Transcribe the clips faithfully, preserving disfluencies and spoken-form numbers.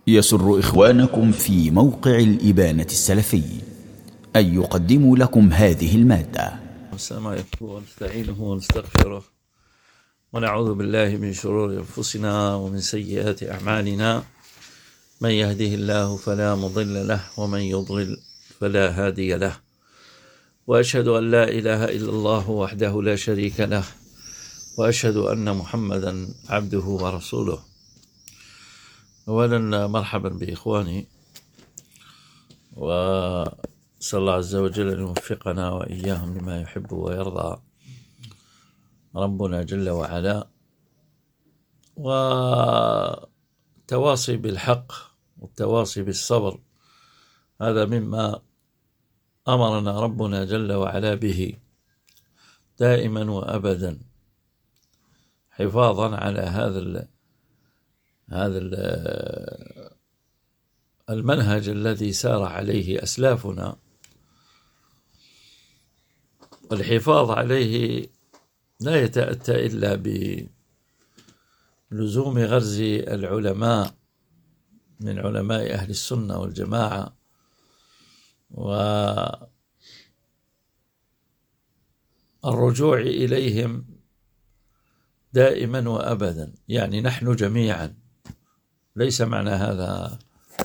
يسر إخوانكم في موقع الإبانة السلفي أن يقدموا لكم هذه المادة. السلام عليكم ونستعينه ونستغفره ونعوذ بالله من شرور أنفسنا ومن سيئات أعمالنا، من يهده الله فلا مضل له ومن يضلل فلا هادي له، وأشهد أن لا إله إلا الله وحده لا شريك له، وأشهد أن محمدا عبده ورسوله. أولا مرحبا بإخواني، وأسأل الله عز وجل أن يوفقنا وإياهم لما يحب ويرضى ربنا جل وعلا، والتواصي بالحق والتواصي بالصبر هذا مما أمرنا ربنا جل وعلا به دائما وأبدا، حفاظا على هذا ال هذا ال المنهج الذي سار عليه أسلافنا، والحفاظ عليه لا يتأتى إلا بلزوم غرز العلماء من علماء أهل السنة والجماعة، والرجوع إليهم دائما وأبدا. يعني نحن جميعا، ليس معنى هذا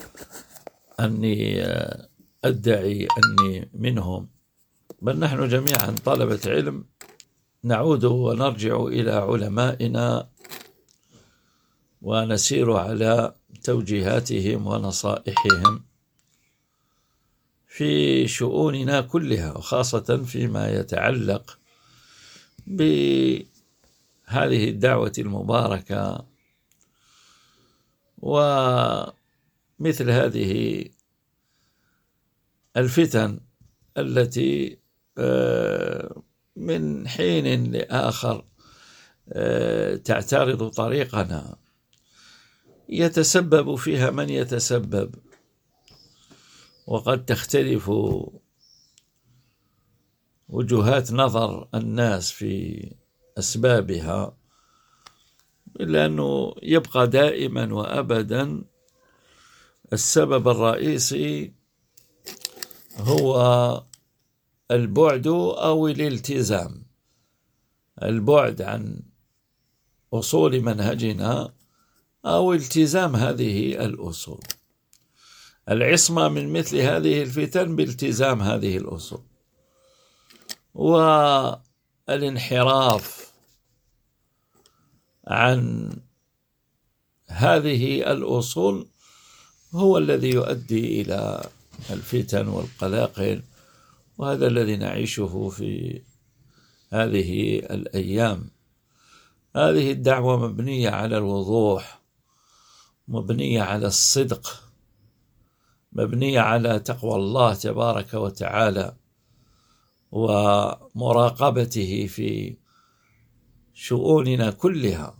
أني أدعي أني منهم، بل نحن جميعا طلبة علم نعود ونرجع إلى علمائنا ونسير على توجيهاتهم ونصائحهم في شؤوننا كلها، وخاصة فيما يتعلق بهذه الدعوة المباركة ومثل هذه الفتن التي من حين لآخر تعترض طريقنا، يتسبب فيها من يتسبب، وقد تختلف وجهات نظر الناس في أسبابها، إلا أنه يبقى دائما وأبدا السبب الرئيسي هو البعد أو الالتزام، البعد عن أصول منهجنا أو التزام هذه الأصول، العصمة من مثل هذه الفتن بالتزام هذه الأصول، والانحراف عن هذه الأصول هو الذي يؤدي إلى الفتن والقلاقل، وهذا الذي نعيشه في هذه الأيام. هذه الدعوة مبنية على الوضوح، مبنية على الصدق، مبنية على تقوى الله تبارك وتعالى ومراقبته في شؤوننا كلها.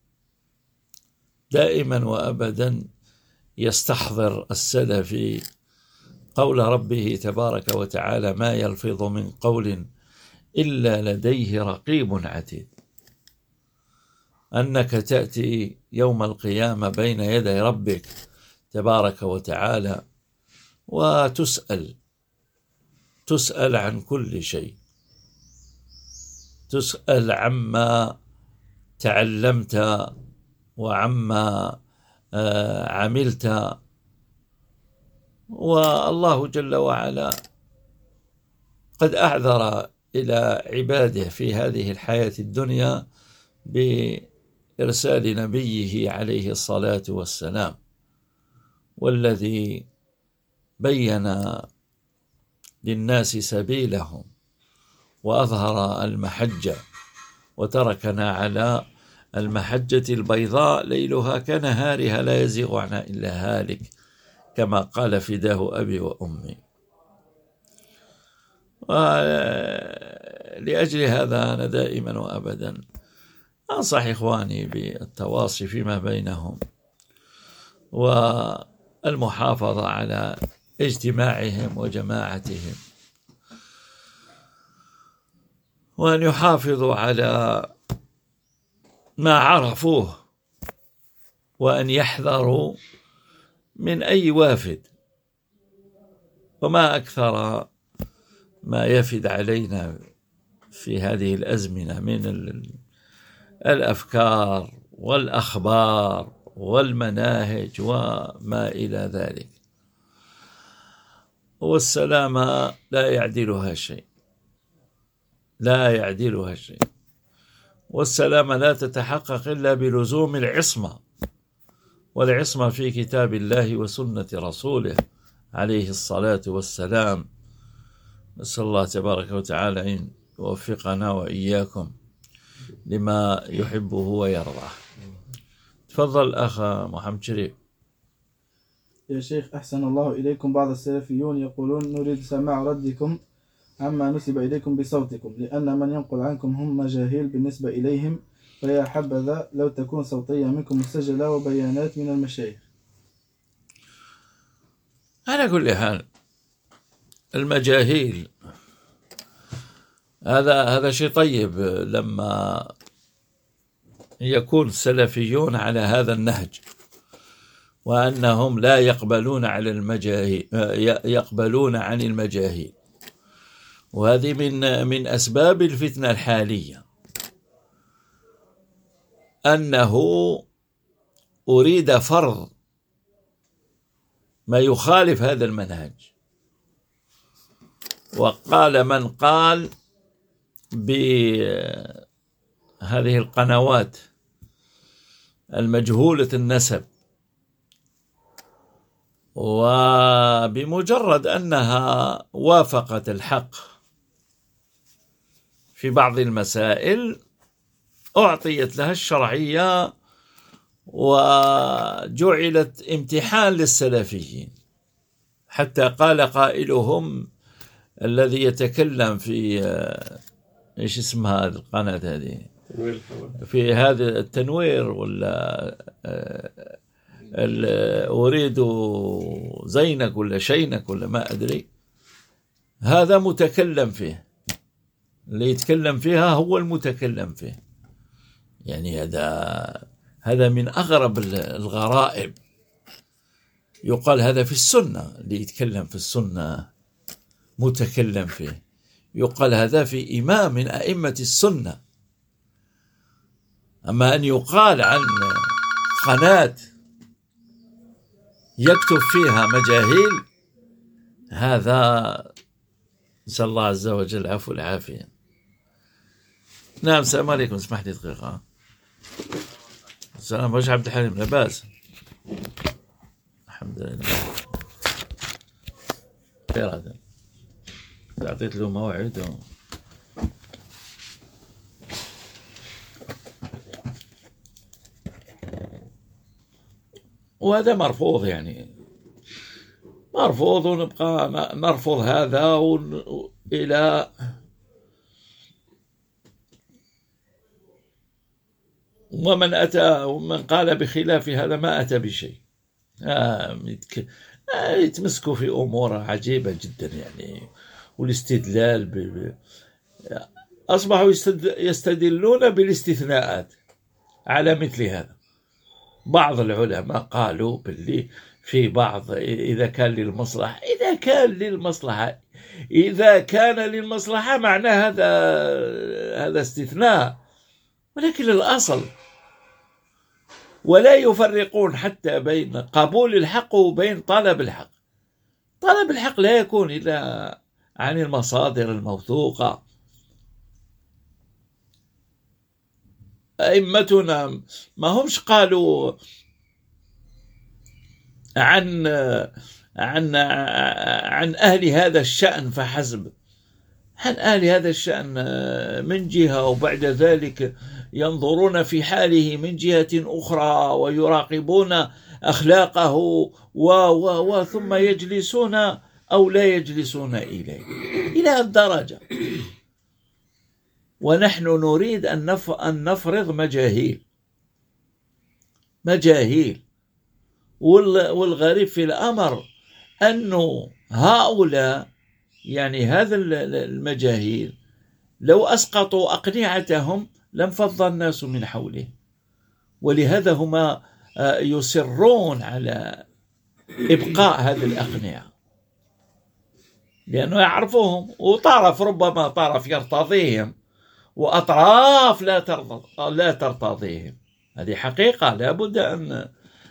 دائما وأبدا يستحضر السلفي قول ربه تبارك وتعالى: ما يلفظ من قول إلا لديه رقيب عتيد، أنك تأتي يوم القيامة بين يدي ربك تبارك وتعالى وتسأل تسأل عن كل شيء، تسأل عما تعلمت وعما عملت، والله جل وعلا قد أعذر إلى عباده في هذه الحياة الدنيا بإرسال نبيه عليه الصلاة والسلام، والذي بين للناس سبيلهم وأظهر المحجة، وتركنا على المحجة البيضاء ليلها كنهارها لا يزيغ عنها إلا هالك، كما قال فداه أبي وأمي. ولأجل هذا أنا دائما وأبدا أنصح إخواني بالتواصي فيما بينهم والمحافظة على اجتماعهم وجماعتهم، وأن يحافظوا على ما عرفوه، وأن يحذروا من أي وافد، وما أكثر ما يفد علينا في هذه الأزمنة من الأفكار والأخبار والمناهج وما إلى ذلك، والسلامة لا يعدلها شيء، لا يعدلها شيء، والسلامة لا تتحقق إلا بلزوم العصمة، والعصمة في كتاب الله وسنة رسوله عليه الصلاة والسلام. نسأل الله تبارك وتعالى أن يوفقنا وإياكم لما يحبه ويرضاه. تفضل أخ محمد شريف. يا شيخ أحسن الله إليكم، بعض السلفيون يقولون نريد سماع ردكم عما نسب إليكم بصوتكم، لأن من ينقل عنكم هم مجاهيل بالنسبة إليهم، فيا حبذا لو تكون صوتية منكم مسجلة وبيانات من المشايخ. على كل حال المجاهيل هذا هذا شيء طيب لما يكون السلفيون على هذا النهج، وأنهم لا يقبلون على المجاهيل، يقبلون عن المجاهيل، وهذه من من أسباب الفتنة الحالية، أنه أريد فرض ما يخالف هذا المنهج. وقال من قال بهذه القنوات المجهولة النسب، وبمجرد أنها وافقت الحق في بعض المسائل أعطيت لها الشرعية وجعلت امتحان للسلفيين، حتى قال قائلهم الذي يتكلم في ايش اسمها القناة هذه، في هذا التنوير ولا أريد زينك ولا شينك ولا ما أدري، هذا متكلم فيه، اللي يتكلم فيها هو المتكلم فيه. يعني هذا هذا من أغرب الغرائب. يقال هذا في السنة، اللي يتكلم في السنة متكلم فيه، يقال هذا في إمام من أئمة السنة. أما أن يقال عن قناة يكتب فيها مجاهيل، هذا نسأل الله عز وجل العفو والعافية. نعم، السلام عليكم. اسمح لي دقيقة. السلام عليكم عبد الحليم. لا بأس، الحمد لله. خير، هذا أعطيت له موعد و... وهذا مرفوض، يعني مرفوض، ونبقى نرفض هذا ون... إلى ومن أتى ومن قال بخلاف هذا ما أتى بشيء. آه يتك... آه يتمسكوا في أمور عجيبة جدا، يعني والاستدلال ب... ب... أصبحوا يستد... يستدلون بالاستثناءات على مثل هذا. بعض العلماء قالوا باللي في بعض إذا كان للمصلحة، إذا كان للمصلحة إذا كان للمصلحة معنى هذا هذا استثناء، ولكن الأصل ولا يفرقون حتى بين قبول الحق وبين طلب الحق. طلب الحق لا يكون إلا عن المصادر الموثوقة. أئمتنا ما همش قالوا عن عن عن أهل هذا الشأن فحسب، عن أهل هذا الشأن من جهة، وبعد ذلك ينظرون في حاله من جهة أخرى ويراقبون أخلاقه و و و ثم يجلسون أو لا يجلسون إليه إلى الدرجة. ونحن نريد أن أن نفرض مجاهيل مجاهيل والغريب في الأمر أنه هؤلاء، يعني هذا المجاهيل، لو أسقطوا أقنعتهم لانفض الناس من حوله. ولهذا هم يصرون على إبقاء هذه الأقنعة، لأنه يعرفوهم، وطرف ربما طرف يرتضيهم وأطراف لا ترضى لا ترتضيهم. هذه حقيقة لا بد أن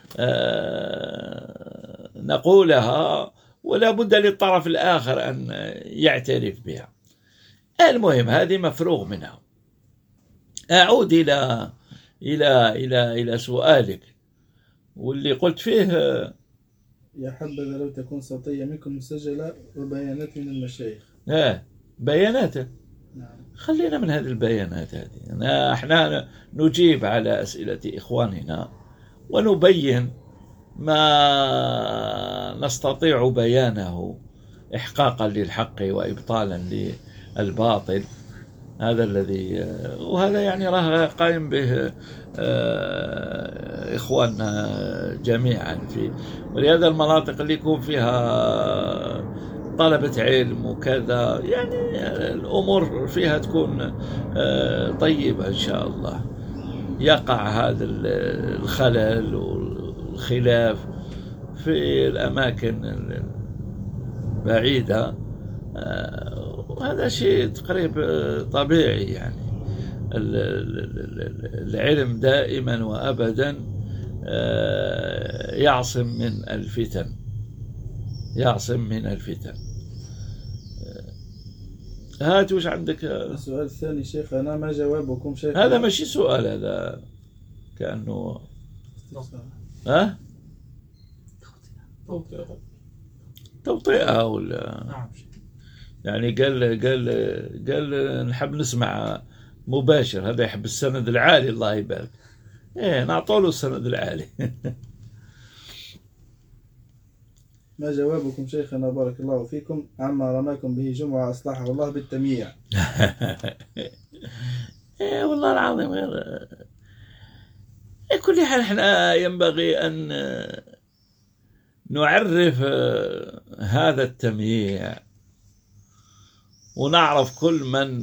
نقولها، ولا بد للطرف الآخر أن يعترف بها. المهم هذه مفروغ منها. أعود إلى إلى إلى إلى سؤالك واللي قلت فيه. يا حبذا لو تكون صوتية منكم مسجلة وبيانات من المشايخ. آه بيانات. نعم. خلينا من هذه البيانات هذه. احنا نجيب على أسئلة إخواننا ونبين ما نستطيع بيانه إحقاقا للحق وإبطالا للباطل. هذا الذي، وهذا يعني راه قائم به إخواننا جميعا في ولهذا المناطق اللي يكون فيها طلبة علم وكذا، يعني الأمور فيها تكون طيبة إن شاء الله. يقع هذا الخلل والخلاف في الأماكن البعيدة، وهذا شيء تقريبا طبيعي. يعني العلم دائما وأبدا يعصم من الفتن، يعصم من الفتن. هات وش عندك؟ السؤال الثاني شيخنا، ما جوابكم شيخ؟ هذا ماشي سؤال، هذا كأنه ها توطئة ولا يعني قال قال قال نحب نسمع مباشر. هذا يحب السند العالي، الله يبارك. ايه نعطوا له السند العالي. ما جوابكم شيخنا بارك الله فيكم عما رماكم به جمعة أصلحه الله بالتمييع؟ إيه والله العظيم غير كل حال. احنا ينبغي أن نعرف هذا التمييع ونعرف كل من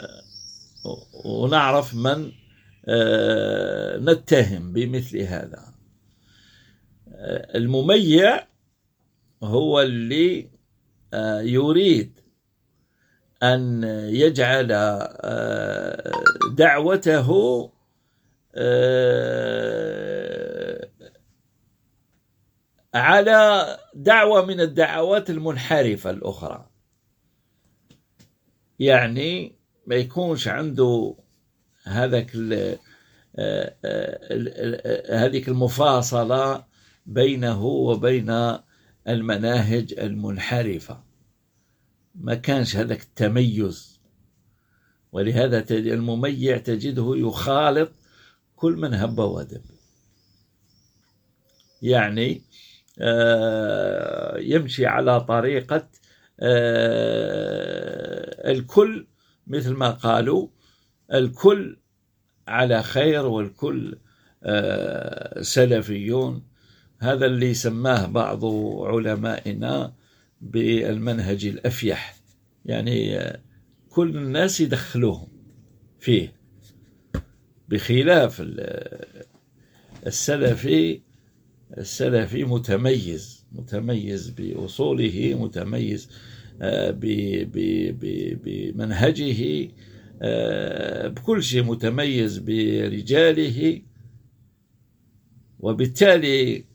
ونعرف من نتهم بمثل هذا. المميع هو اللي يريد أن يجعل دعوته على دعوة من الدعوات المنحرفة الأخرى، يعني ما يكونش عنده هذاك هذيك المفاصلة بينه وبين المناهج المنحرفة، ما كانش هذاك التميز. ولهذا المميع تجده يخالط كل من هب ودب، يعني يمشي على طريقة الكل، مثل ما قالوا الكل على خير والكل سلفيون. هذا اللي سماه بعض علمائنا بالمنهج الأفيح، يعني كل الناس يدخلوهم فيه، بخلاف السلفي. السلفي متميز، متميز بأصوله، متميز بمنهجه، بكل شيء، متميز برجاله. وبالتالي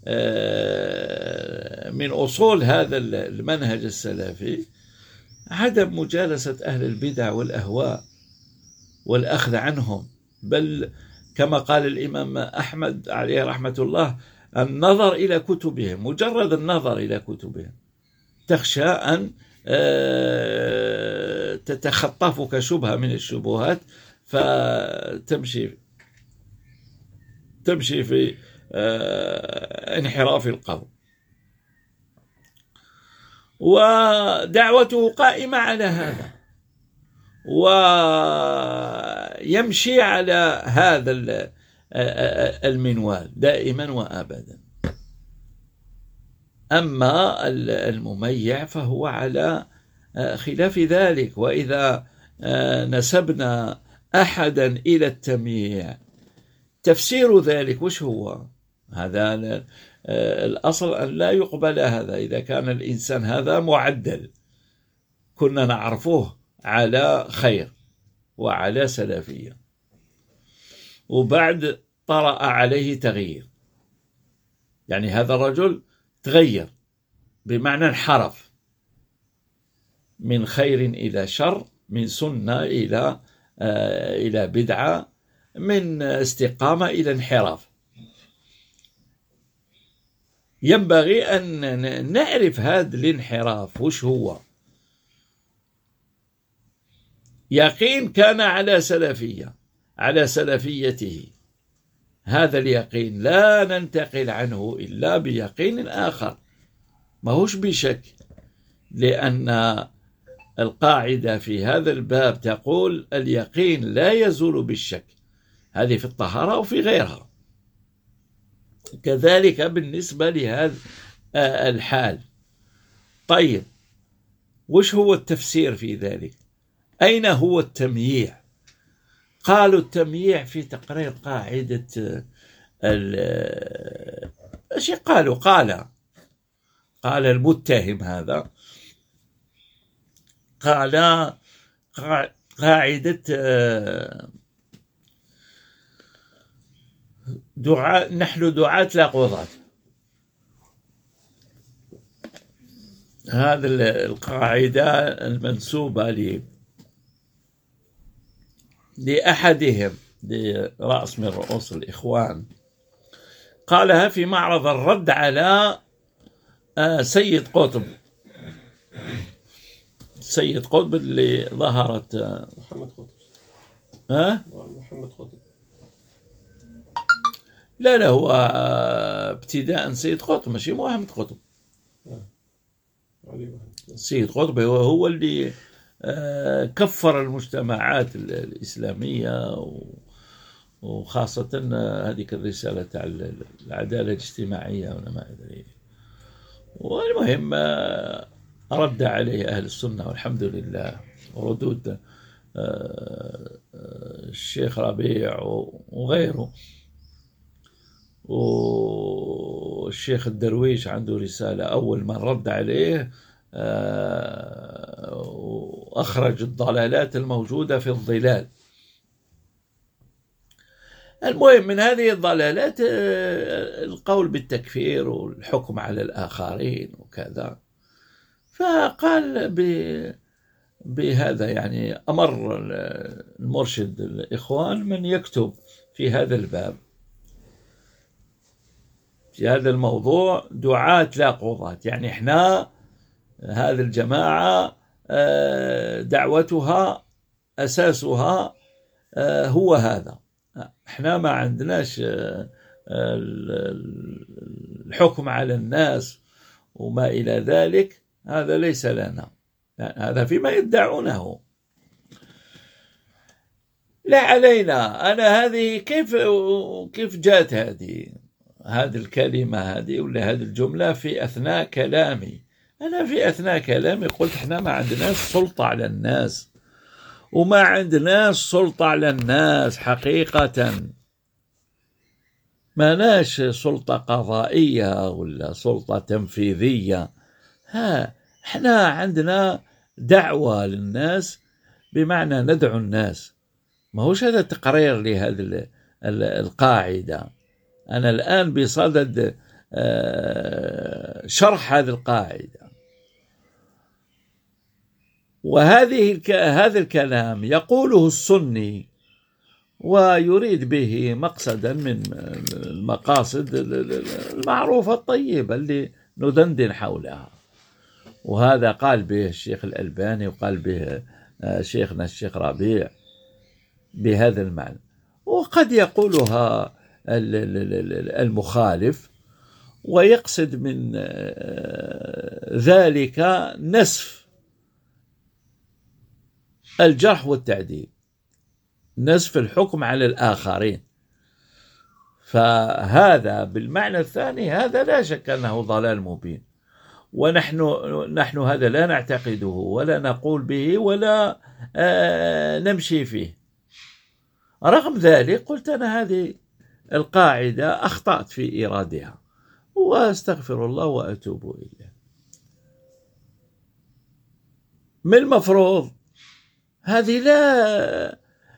من أصول هذا المنهج السلفي عدم مجالسة أهل البدع والأهواء والأخذ عنهم، بل كما قال الإمام أحمد عليه رحمة الله: النظر إلى كتبهم، مجرد النظر إلى كتبهم تخشى أن تتخطفك شبهة من الشبهات فتمشي تمشي في انحراف القوم. ودعوته قائمة على هذا، ويمشي على هذا المنوال دائما وأبدا. أما المميع فهو على خلاف ذلك. وإذا نسبنا أحدا إلى التمييع، تفسير ذلك وش هو؟ هذا الأصل أن لا يقبل هذا. إذا كان الإنسان هذا معدل كنا نعرفه على خير وعلى سلفية، وبعد طرأ عليه تغيير، يعني هذا الرجل تغير بمعنى انحرف من خير إلى شر، من سنة إلى آه إلى بدعة، من استقامة إلى انحراف. ينبغي أن نعرف هذا الانحراف وش هو. يقين كان على سلفية، على سلفيته، هذا اليقين لا ننتقل عنه إلا بيقين آخر، ما هوش بشك، لأن القاعدة في هذا الباب تقول اليقين لا يزول بالشك، هذه في الطهارة وفي غيرها. كذلك بالنسبة لهذا الحال. طيب، وش هو التفسير في ذلك؟ أين هو التمييع؟ قالوا التمييع في تقرير قاعدة ايش قالوا؟ قال قال المتهم هذا، قال قاعدة دعاء، نحن دعاة لا قضاة. هذه القاعدة المنسوبة لي لأحدهم، لرأس من رؤوس الإخوان، قالها في معرض الرد على سيد قطب. سيد قطب اللي ظهرت محمد قطب. ها؟ محمد قطب. لا لا، هو ابتداء سيد قطب، ماشي محمد قطب. سيد قطب هو هو اللي كفر المجتمعات الإسلامية، وخاصة هذه الرسالة تاع العدالة الاجتماعية وما أدري. والمهم رد عليه أهل السنة والحمد لله، وردود الشيخ ربيع وغيره، والشيخ الدرويش عنده رسالة أول من رد عليه وأخرج الضلالات الموجودة في الظلال. المهم من هذه الضلالات القول بالتكفير والحكم على الآخرين وكذا. فقال بهذا، يعني أمر المرشد الإخوان من يكتب في هذا الباب، في هذا الموضوع، دعاة لا قضاة. يعني احنا هذه الجماعة دعوتها أساسها هو هذا، احنا ما عندناش الحكم على الناس وما إلى ذلك، هذا ليس لنا، هذا فيما يدعونه، لا علينا. أنا هذه كيف كيف جاءت هذه هذه الكلمة هذه ولا هذه الجملة في أثناء كلامي؟ أنا في أثناء كلامي قلت احنا ما عندناش سلطة على الناس، وما عندناش سلطة على الناس حقيقة، ما ناش سلطة قضائية ولا سلطة تنفيذية. ها احنا عندنا دعوة للناس، بمعنى ندعو الناس. ما هوش هذا تقرير لهذه القاعدة. أنا الآن بصدد شرح هذه القاعدة، وهذه هذا الكلام يقوله السني ويريد به مقصدا من المقاصد المعروفة الطيبة اللي ندندن حولها. وهذا قال به الشيخ الألباني وقال به شيخنا الشيخ ربيع بهذا المعنى، وقد يقولها المخالف ويقصد من ذلك نسف الجرح والتعديل، نسف الحكم على الآخرين. فهذا بالمعنى الثاني هذا لا شك أنه ضلال مبين، ونحن نحن هذا لا نعتقده ولا نقول به ولا آه نمشي فيه. رغم ذلك قلت أنا هذه القاعدة أخطأت في إيرادها، وأستغفر الله وأتوب إليه. من المفروض هذه لا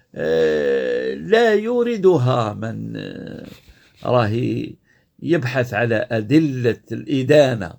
لا يوردها من راه يبحث على أدلة الإدانة،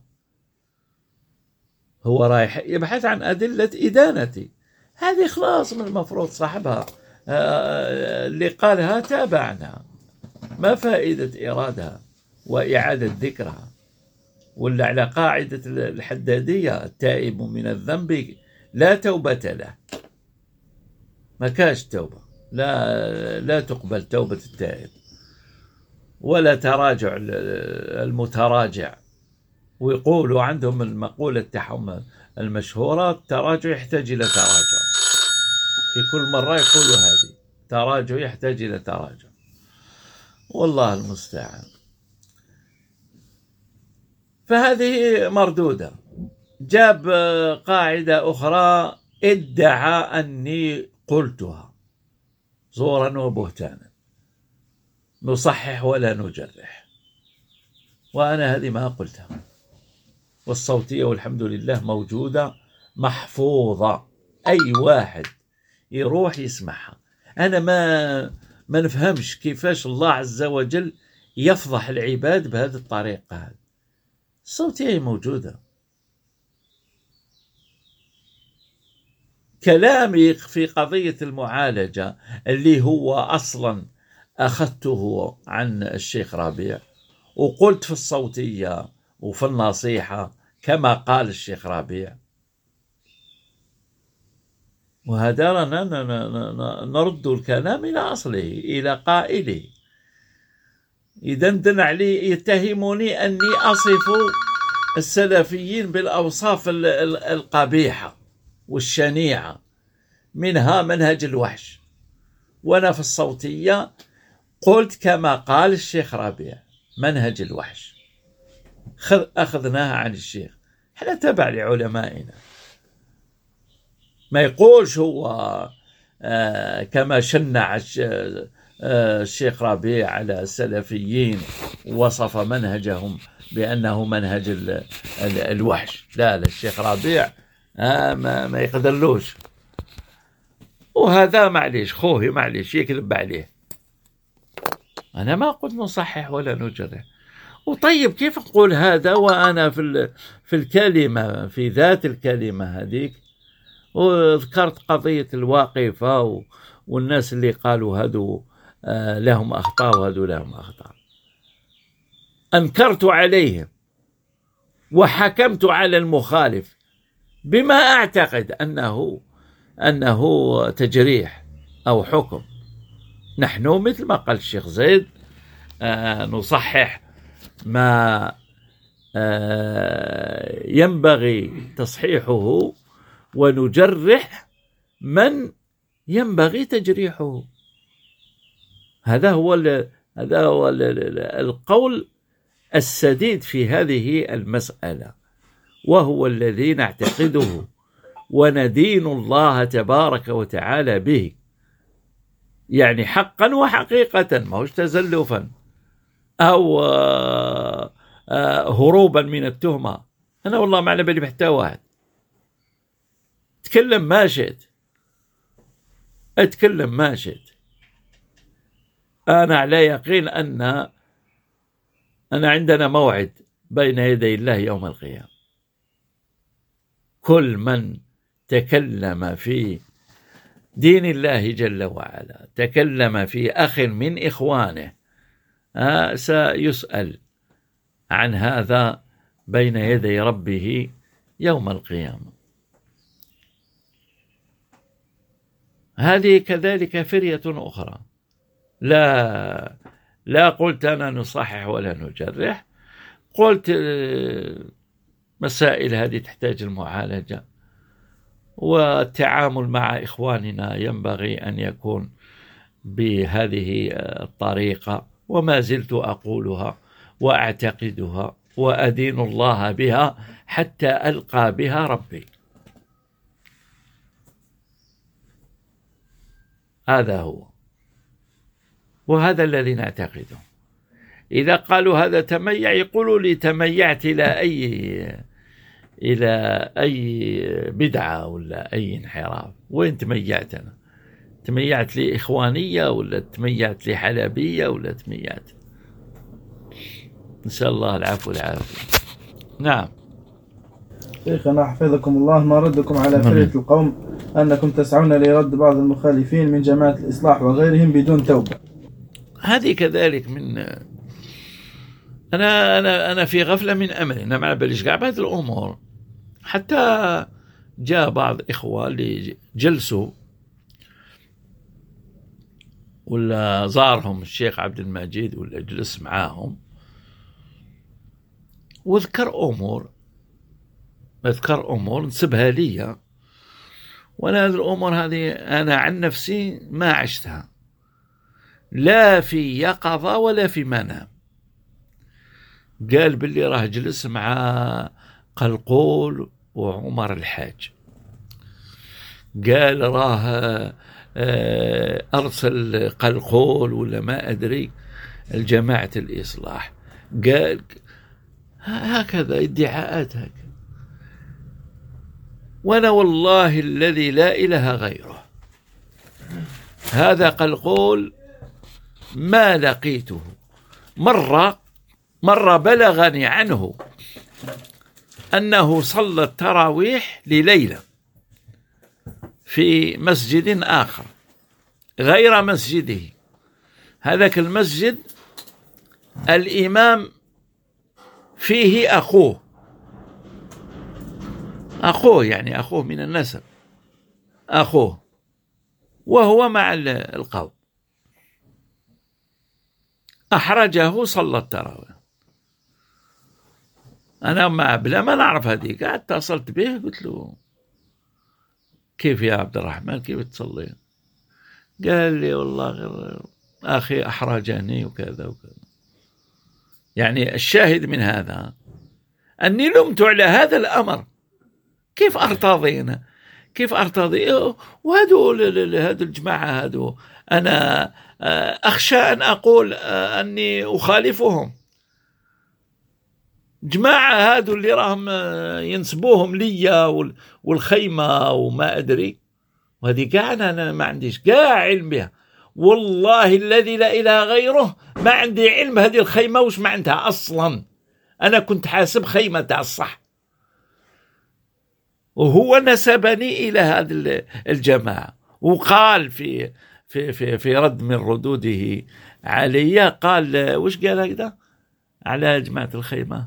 هو رايح يبحث عن أدلة إدانتي، هذه خلاص من المفروض صاحبها اللي قالها تابعنا، ما فائدة إيرادها وإعادة ذكرها، ولا على قاعدة الحدادية التائب من الذنب لا توبة له، ما كاش توبة، لا لا تقبل توبة التائب ولا تراجع المتراجع. ويقولوا عندهم المقولة تاعهم المشهورة: التراجع يحتاج إلى تراجع، في كل مرة يقولوا هذه: تراجع يحتاج إلى تراجع، والله المستعان. فهذه مردودة. جاب قاعدة أخرى: ادعى أني قلتها زورا وبهتانا، نصحح ولا نجرح، وأنا هذه ما قلتها، والصوتية والحمد لله موجودة محفوظة، أي واحد يروح يسمعها. أنا ما ما نفهمش كيفاش الله عز وجل يفضح العباد بهذه الطريقة. هذه الصوتية موجودة. كلامي في قضية المعالجة اللي هو أصلا أخذته عن الشيخ ربيع، وقلت في الصوتية وفي النصيحة كما قال الشيخ ربيع، وهذا نرد الكلام إلى أصله، إلى قائله. يدندن علي، يتهمني أني أصف السلفيين بالأوصاف القبيحة والشنيعة، منها منهج الوحش. وأنا في الصوتية قلت كما قال الشيخ ربيع: منهج الوحش أخذناها عن الشيخ، احنا تبع لعلمائنا. ما يقولش هو آه كما شنع آه الشيخ ربيع على السلفيين ووصف منهجهم بأنه منهج ال ال الوحش. لا لا، الشيخ ربيع آه ما, ما يقدرلوش، وهذا معليش خوه، معليش يكذب عليه. أنا ما قلت نصحح ولا نجرح. وطيب كيف أقول هذا وأنا في في الكلمة، في ذات الكلمة هذيك، وذكرت قضية الواقفة والناس اللي قالوا هذو لهم أخطاء وهذو لهم أخطاء، أنكرت عليهم وحكمت على المخالف بما أعتقد أنه أنه تجريح أو حكم. نحن مثل ما قال الشيخ زيد آه نصحح ما آه ينبغي تصحيحه، ونجرح من ينبغي تجريحه. هذا هو هذا هو القول السديد في هذه المسألة، وهو الذي نعتقده وندين الله تبارك وتعالى به، يعني حقا وحقيقة، ما هوش تزلفا أو هروبا من التهمة. أنا والله ما على بالي بحتى واحد، تكلم ما شئت، أتكلم ما شئت. أنا على يقين أن أنا عندنا موعد بين يدي الله يوم القيامة. كل من تكلم في دين الله جل وعلا، تكلم في أخ من إخوانه، آه سيسأل عن هذا بين يدي ربه يوم القيامة. هذه كذلك فرية أخرى. لا لا قلت أنا نصحح ولا نجرح، قلت مسائل هذه تحتاج المعالجة، والتعامل مع إخواننا ينبغي أن يكون بهذه الطريقة، وما زلت أقولها وأعتقدها وأدين الله بها حتى ألقى بها ربي. هذا هو، وهذا الذي نعتقده. إذا قالوا هذا تميع يقولوا لي تميعت إلى أي إلى أي بدعة ولا أي انحراف. وين تميعت أنا؟ تميعت لي إخوانية ولا تميعت لي حلبية ولا تميعت؟ نسأل الله العفو والعافية. نعم. شيخنا حفظكم الله، ما ردكم على فرية القوم أنكم تسعون لرد بعض المخالفين من جماعة الإصلاح وغيرهم بدون توبة؟ هذه كذلك من أنا أنا أنا في غفلة من أمري، أنا ما باليش قاعد بهذه الأمور. حتى جاء بعض إخوة اللي جلسوا ولا زارهم الشيخ عبد المجيد ولا جلس معاهم وذكر أمور أذكر أمور نسبها لي، وأنا هذه الأمور هذه أنا عن نفسي ما عشتها لا في يقظة ولا في منام. قال باللي راه جلس مع قلقول وعمر الحاج، قال راه أرسل قلقول ولا ما أدري الجماعة الإصلاح، قال هكذا ادعاءات هكذا. وأنا والله الذي لا إله غيره هذا قلقول ما لقيته. مرة مرة بلغني عنه أنه صلى التراويح لليلة في مسجد آخر غير مسجده. هذاك المسجد الإمام فيه أخوه أخوه يعني أخوه من النسب أخوه، وهو مع القوم. أحرجه صلى التراويح. أنا ما بلا ما نعرف هذه، قاعد اتصلت به قلت له كيف يا عبد الرحمن كيف تصلي؟ قال لي والله غير أخي أحرجني وكذا وكذا. يعني الشاهد من هذا أني لمت على هذا الأمر. كيف أرتضينا كيف أرتضي وهذو هذو الجماعة هذو أنا أخشى أن أقول أني أخالفهم. جماعة هذو اللي راهم ينسبوهم لي والخيمة وما أدري، وهذه قاعد أنا ما عنديش قاع علم بها والله الذي لا إله غيره. ما عندي علم هذه الخيمة وش معناتها أصلا. أنا كنت حاسب خيمة تاع الصح، وهو نسبني إلى هذه الجماعة. وقال في في في في رد من ردوده علي قال وش قال هكذا على جماعة الخيمة؟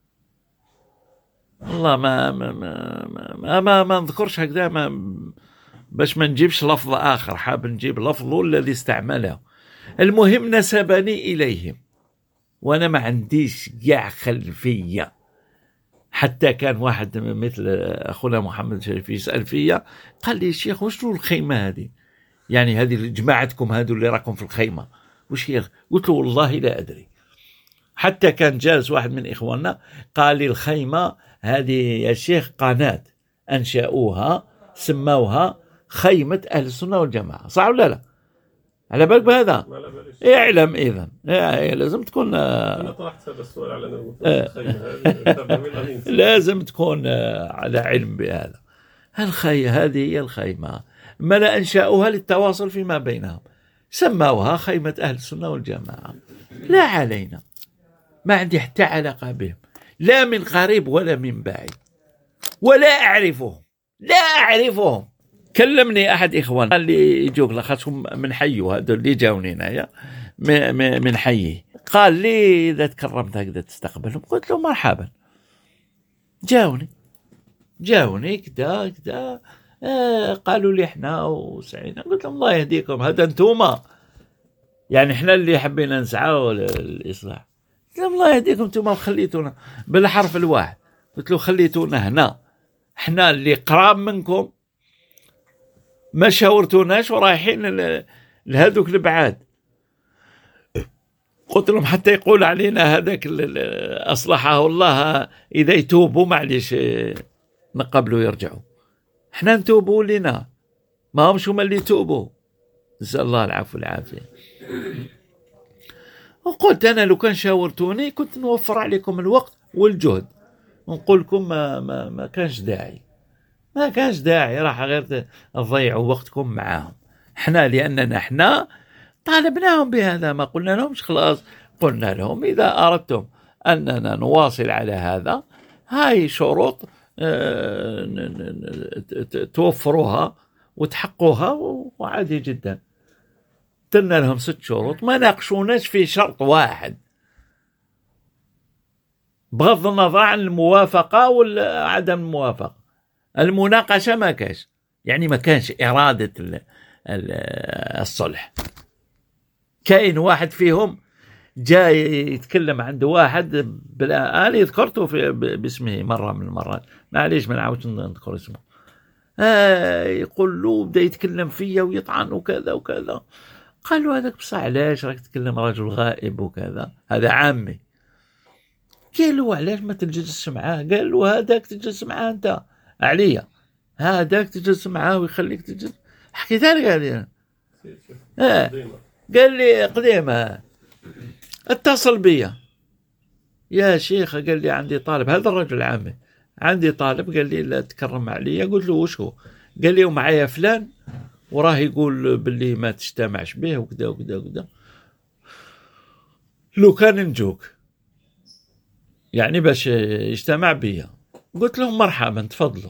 والله ما ما ما ما, ما, ما نذكرش هكذا، ما باش ما نجيبش لفظ آخر، حاب نجيب لفظه الذي استعمله. المهم نسبني إليهم وأنا ما عنديش قاع خلفية. حتى كان واحد مثل أخونا محمد شريف يسأل فيا قال لي الشيخ وش الخيمة هذه؟ يعني هذه جماعتكم هذو اللي راكم في الخيمة وش هي؟ قلت له والله لا أدري. حتى كان جالس واحد من إخواننا قال لي الخيمة هذه يا شيخ قناة أنشأوها سموها خيمة أهل السنة والجماعة، صح ولا لا؟ على بالك بهذا؟ اعلم إذن لازم تكون أنا طرحت هذا السؤال على الخيمة لازم تكون على علم بهذا. الخي هذه هي الخيمة، ما أنشأوها للتواصل فيما بينهم، سموها خيمة أهل السنة والجماعة. لا علينا، ما عندي حتى علاقة بهم، لا من قريب ولا من بعيد، ولا أعرفهم لا أعرفهم. كلمني أحد إخوان اللي يجوك لخصهم من حيه، هذول اللي جاوني هنايا من حيه، قال لي إذا تكرمت هكذا تستقبلهم. قلت له مرحبا. جاوني جاوني كدا كدا آه قالوا لي إحنا وسعينا. قلت لهم الله يهديكم، هذا أنتوما يعني إحنا اللي حبينا نسعى للإصلاح. قلت لهم الله يهديكم أنتوما وخليتونا بالحرف الواحد. قلت له خليتونا هنا، إحنا اللي قراب منكم ما شاورتوناش ورايحين لهذوك البعاد. قلت لهم حتى يقول علينا هذاك أصلحه الله إذا يتوبوا معليش نقبلوا يرجعوا، احنا نتوبوا لنا، ما همش هما اللي يتوبوا. نسأل الله العفو والعافية. وقلت أنا لو كان شاورتوني كنت نوفر عليكم الوقت والجهد، ونقول لكم ما, ما, ما كانش داعي ما كانش داعي راح غير تضيعوا وقتكم معاهم. احنا لأننا احنا طالبناهم بهذا، ما قلنا لهمش خلاص، قلنا لهم إذا أردتم أننا نواصل على هذا هاي شروط توفروها وتحقوها وعادي جدا. قلنا لهم ست شروط، ما ناقشوناش في شرط واحد بغض النظر عن الموافقة وعدم الموافقة. المناقشة ما كانش، يعني ما كانش إرادة الصلح. كاين واحد فيهم جاي يتكلم عند واحد بلا أنا ذكرته في باسمه مرة من المرات، معليش ما نعاودش نذكر اسمه. آه يقول له بدا يتكلم فيا ويطعن وكذا وكذا. قال له هذاك بصح علاش راك تتكلم رجل غائب وكذا، هذا عمي. قال له علاش ما تجلس معاه؟ قال له هذاك تجلس معاه انت عليا، هذاك تجلس معاه ويخليك تجلس. حكيتها لك هذه. اه قال لي قديمه اتصل بيا يا شيخ، قال لي عندي طالب، هذا الرجل عمي عندي طالب، قال لي لا تكرم عليا. قلت له وش هو؟ قال لي ومعايا فلان وراه يقول باللي ما تجتمعش به وكذا وكذا وكذا، لو كان نجوك يعني باش يجتمع بيا. قلت لهم مرحبا تفضلوا.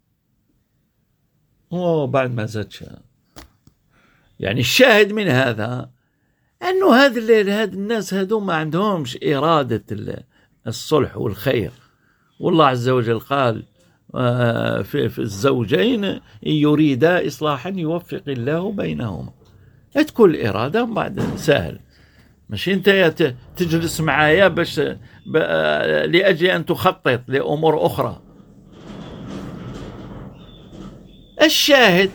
وبعد ما زادش. يعني الشاهد من هذا أنه هذا هذا الناس هذو ما عندهمش إرادة الصلح والخير. والله عز وجل قال في, في الزوجين يريدا إصلاحا يوفق الله بينهما. تكون الإرادة بعد سهل، مش أنت تجلس معايا باش لأجل أن تخطط لأمور أخرى. الشاهد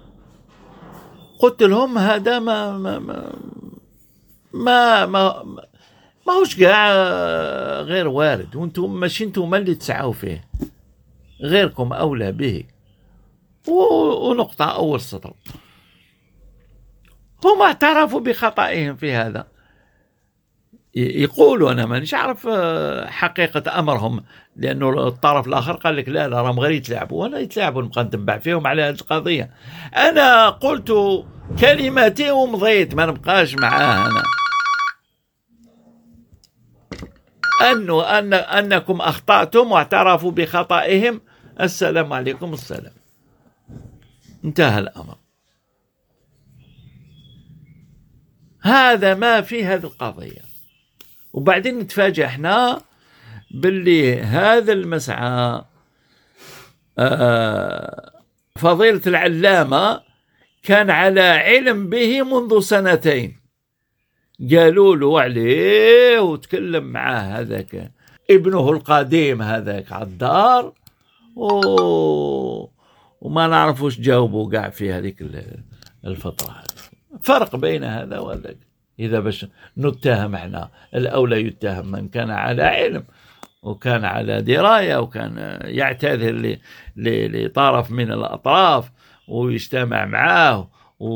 قلت لهم هذا ما ما ما ما, ما ما هوش قاع غير وارد، وانتم ماشي انتم اللي تسعوا فيه، غيركم أولى به. ونقطة أول سطر، هم اعترفوا بخطئهم في هذا. يقولوا أنا مانيش عارف حقيقة أمرهم، لأنه الطرف الآخر قال لك لا لا راهم غير يتلاعبوا، ولا يتلاعبوا نبقى نتبع فيهم على هذه القضية. أنا قلت كلمتي ومضيت، ما نبقاش معاه أنا. أنه أن أنكم أخطأتم واعترفوا بخطئهم، السلام عليكم السلام، انتهى الأمر. هذا ما في هذه القضية. وبعدين نتفاجأ احنا باللي هذا المسعى فضيلة العلامة كان على علم به منذ سنتين. قالوا له عليه وتكلم معاه هذاك ابنه القديم هذاك على الدار، و... وما نعرفوش جاوبوا قاع في هذيك الفترة. فرق بين هذا وذاك. إذا باش نتهم احنا، الأولى يتهم من كان على علم وكان على دراية وكان يعتذر لطرف من الأطراف ويجتمع معاه و...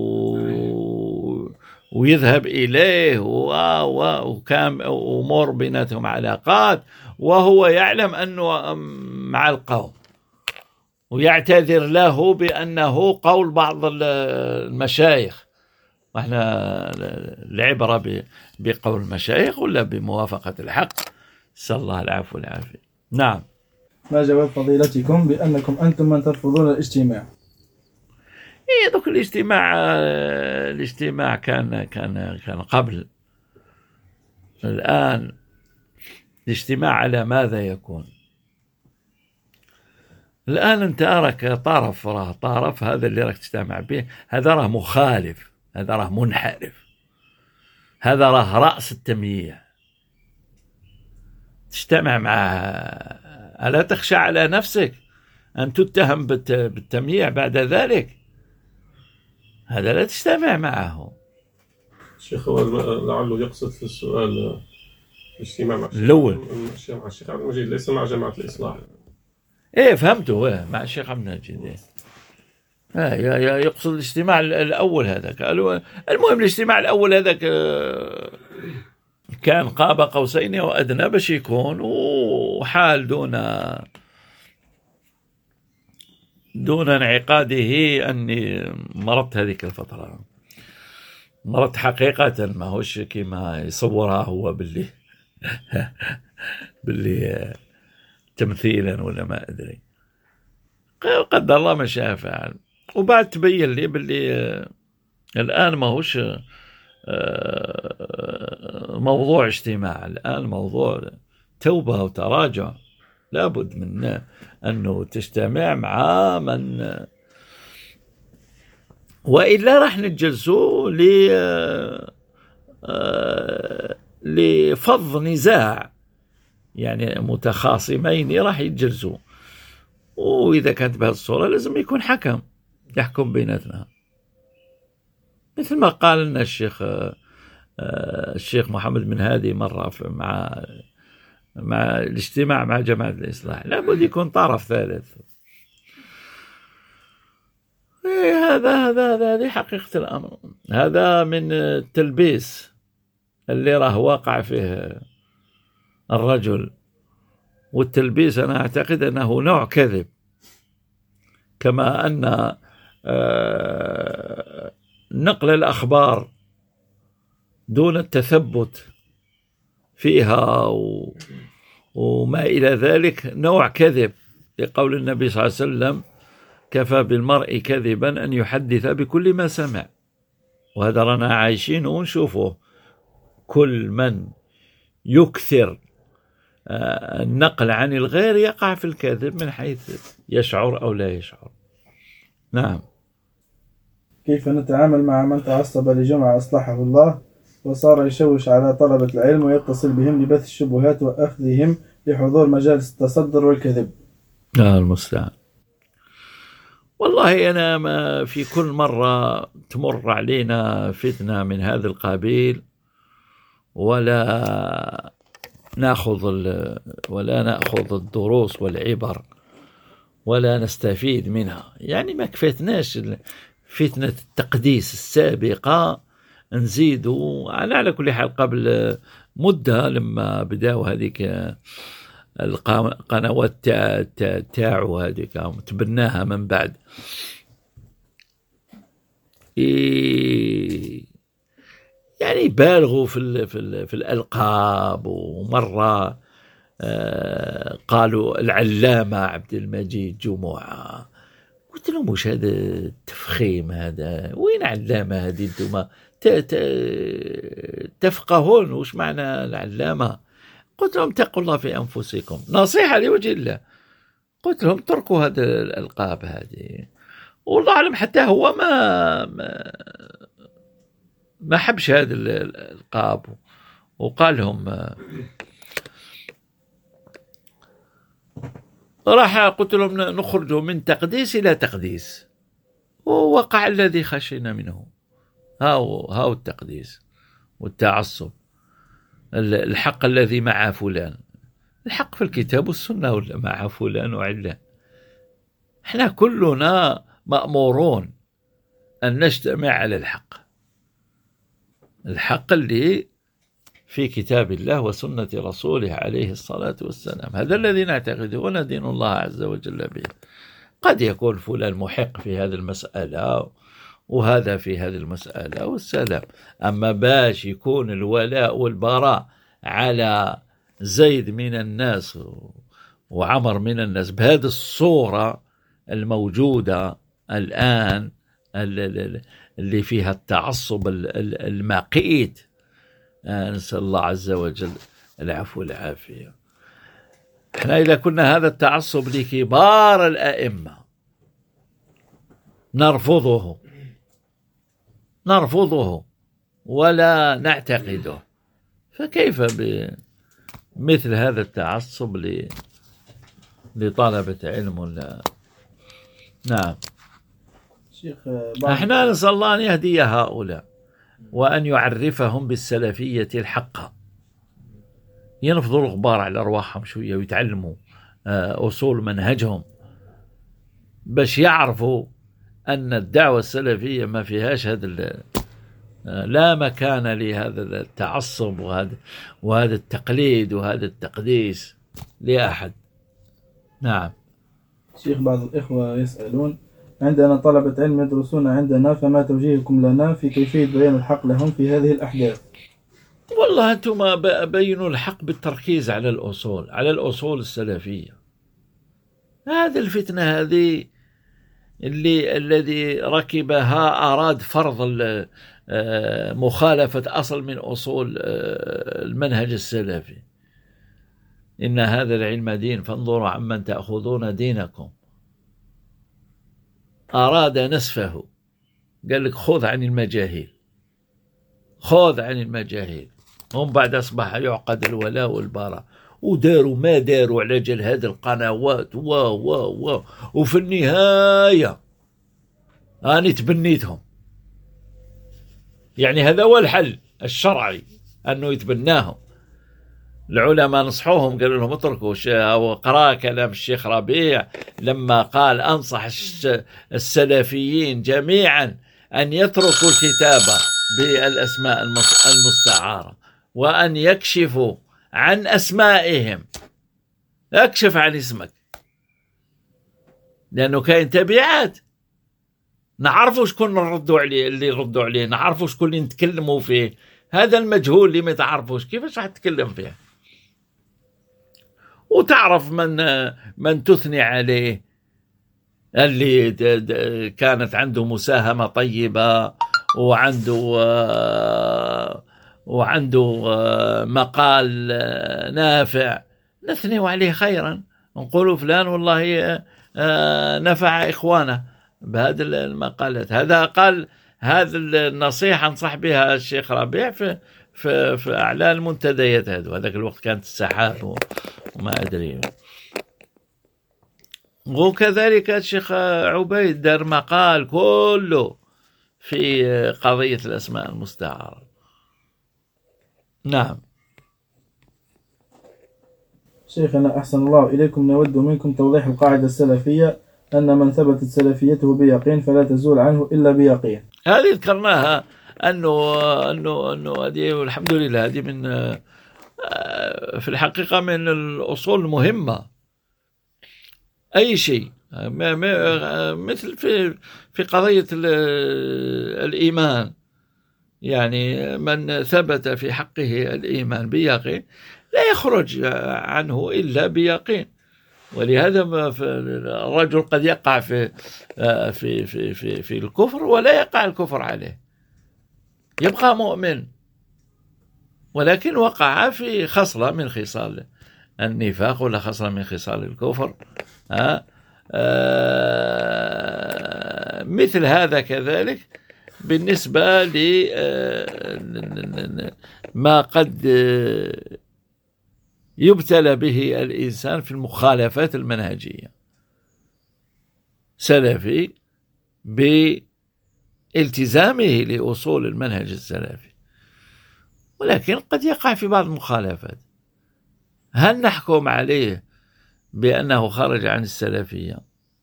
ويذهب إليه وكان أمور بيناتهم علاقات، وهو يعلم أنه مع القوم، ويعتذر له بأنه قول بعض المشايخ. واحنا العبرة بقول المشايخ ولا بموافقة الحق؟ نسأل الله العفو والعافية. نعم. ما جواب فضيلتكم بأنكم أنتم من ترفضون الاجتماع؟ إيه دوك الاجتماع الاجتماع كان كان كان قبل. الآن الاجتماع على ماذا يكون؟ الآن أنت أراك طرف، راه طرف هذا اللي راك تجتمع به، هذا راه مخالف، هذا راه منحرف، هذا راه رأس التمييع. تجتمع معه، ألا تخشى على نفسك أن تتهم بالتمييع بعد ذلك؟ هذا لا تجتمع معه. الشيخ لعله يقصد في السؤال الاجتماع مع الأول مع الشيخ عبد المجيد، ليس مع جماعة الإصلاح. إيه فهمته، إيه مع الشيخ عبد المجيد. إيه آه يقصد الاجتماع الأول هذاك. المهم الاجتماع الأول هذاك كان قاب قوسين أو أدنى باش يكون وحال دون دون انعقاده أني مرضت هذيك الفترة. مرضت حقيقة، ما هوش كما يصورها هو باللي باللي تمثيلا ولا ما أدري. قدر الله ما شاء فعل. وبعد تبين لي باللي الآن ما هوش موضوع اجتماع، الآن موضوع توبة وتراجع. لابد من أنه تجتمع مع من، وإلا راح نتجلسوا لفض نزاع، يعني متخاصمين راح يتجلسوا، وإذا كانت بهذه الصورة لازم يكون حكم يحكم بيناتنا، مثل ما قال لنا الشيخ الشيخ محمد بن هادي مرة مع مع الاجتماع مع جماعة الإصلاح، لابد يكون طرف ثالث. هذا هذا هذه حقيقة الأمر. هذا من التلبيس اللي راه واقع فيه الرجل، والتلبيس أنا أعتقد أنه نوع كذب، كما أن نقل الأخبار دون التثبت فيها وما إلى ذلك نوع كذب، لقول النبي صلى الله عليه وسلم: كفى بالمرء كذبا أن يحدث بكل ما سمع. وهذا رانا عايشين ونشوفه، كل من يكثر النقل عن الغير يقع في الكذب من حيث يشعر أو لا يشعر. نعم. كيف نتعامل مع من تعصب لجمعة أصلحه الله وصار يشوش على طلبة العلم ويتصل بهم لبث الشبهات وأخذهم لحضور مجالس التصدر والكذب؟ لا المستعان. والله أنا ما في كل مرة تمر علينا فتنة من هذا القبيل ولا نأخذ ولا نأخذ الدروس والعبر ولا نستفيد منها، يعني ما كفيتناش فتنة التقديس السابقة نزيدوا. أنا على كل حال قبل مدة لما بداوا هذيك القنوات تاعو هذيك تبناها من بعد، يعني بالغوا في ال في, ال في الألقاب. ومرة قالوا العلامة عبد المجيد جمعة، قلت لهم: وش هذا التفخيم هذا؟ وين علامة هذه؟ انتم تفقهون وش معنى العلامة؟ قلت لهم: اتقوا الله في أنفسكم، نصيحة لوجه الله. قلت لهم: تركوا هذه الألقاب هذه. والله أعلم حتى هو ما ما, ما حبش هذه الألقاب، وقال لهم راح. قلت لهم: نخرج من تقديس إلى تقديس، ووقع الذي خشينا منه. هاو هاو التقديس والتعصب، الحق الذي مع فلان، الحق في الكتاب والسنة ولا مع فلان وعلان. احنا كلنا مأمورون أن نجتمع على الحق، الحق اللي في كتاب الله وسنة رسوله عليه الصلاة والسلام. هذا الذي نعتقده وندين الله عز وجل به. قد يكون فلان محق في هذه المسألة وهذا في هذه المسألة والسلام. أما باش يكون الولاء والبراء على زيد من الناس وعمر من الناس بهذه الصورة الموجودة الآن اللي فيها التعصب المقيت، نسأل الله عز وجل العفو والعافية. احنا إذا كنا هذا التعصب لكبار الأئمة نرفضه نرفضه ولا نعتقده، فكيف بمثل هذا التعصب لطلبة علم ولا؟ نعم. شيخ احنا نسأل الله أن يهدي هؤلاء وأن يعرفهم بالسلفية الحقة، ينفضوا الغبار على أرواحهم شوية ويتعلموا أصول منهجهم باش يعرفوا أن الدعوة السلفية ما فيهاش هذا، لا مكان لهذا التعصب وهذا وهذا التقليد وهذا التقديس لأحد. نعم. شيخ بعض الإخوة يسألون: عندنا طلبة علم يدرسون عندنا، فما توجيهكم لنا في كيفية بيان الحق لهم في هذه الأحداث؟ والله أنتم بينوا الحق بالتركيز على الأصول، على الأصول السلفية. هذه الفتنة هذه اللي الذي ركبها أراد فرض مخالفة أصل من أصول المنهج السلفي. إن هذا العلم دين فانظروا عمن تأخذون دينكم. أراد نسفه، قال لك خذ عن المجاهيل، خذ عن المجاهيل. هم بعد أصبح يعقد الولاء والبراء، وداروا ما داروا على جل هذه القنوات و و و وفي النهاية أنا تبنيتهم. يعني هذا هو الحل الشرعي، أنه يتبناهم. العلماء نصحوهم، قالوا لهم اتركوا، وقرأ كلام الشيخ ربيع لما قال أنصح السلفيين جميعا أن يتركوا الكتابة بالأسماء المستعارة وأن يكشفوا عن أسمائهم. اكشف عن اسمك، لأنه كاين تبعات. نعرفوا شكون نردوا عليه، اللي يردوا عليه نعرفوا شكون اللي نتكلموا فيه. هذا المجهول اللي ما تعرفوش كيفاش راح تتكلم فيه؟ وتعرف من من تثني عليه، اللي كانت عنده مساهمة طيبة وعنده وعنده مقال نافع، نثني عليه خيرا، نقولوا فلان والله نفع إخوانه بهذه المقالات. هذا قال، هذه النصيحة انصح بها الشيخ ربيع في في, في أعلى المنتديات. هذا هذاك الوقت كانت الساحات وما أدري. وكذلك الشيخ عبيد دار مقال كله في قضية الأسماء المستعارة. نعم. شيخنا أحسن الله إليكم، نود منكم توضيح القاعدة السلفية أن من ثبتت سلفيته بيقين فلا تزول عنه إلا بيقين. هذه ذكرناها، أنه أنه أنه هذه والحمد لله هذه من في الحقيقة من الأصول المهمة. أي شيء مثل في في قضية الإيمان، يعني من ثبت في حقه الإيمان بيقين لا يخرج عنه إلا بيقين. ولهذا الرجل قد يقع في في في في في الكفر ولا يقع الكفر عليه، يبقى مؤمن، ولكن وقع في خصلة من خصال النفاق ولا خصلة من خصال الكفر. ها آه مثل هذا كذلك بالنسبة لما قد يبتلى به الإنسان في المخالفات المنهجية. سلفي بالتزامه لأصول المنهج السلفي، ولكن قد يقع في بعض المخالفات. هل نحكم عليه بأنه خرج عن السلفية؟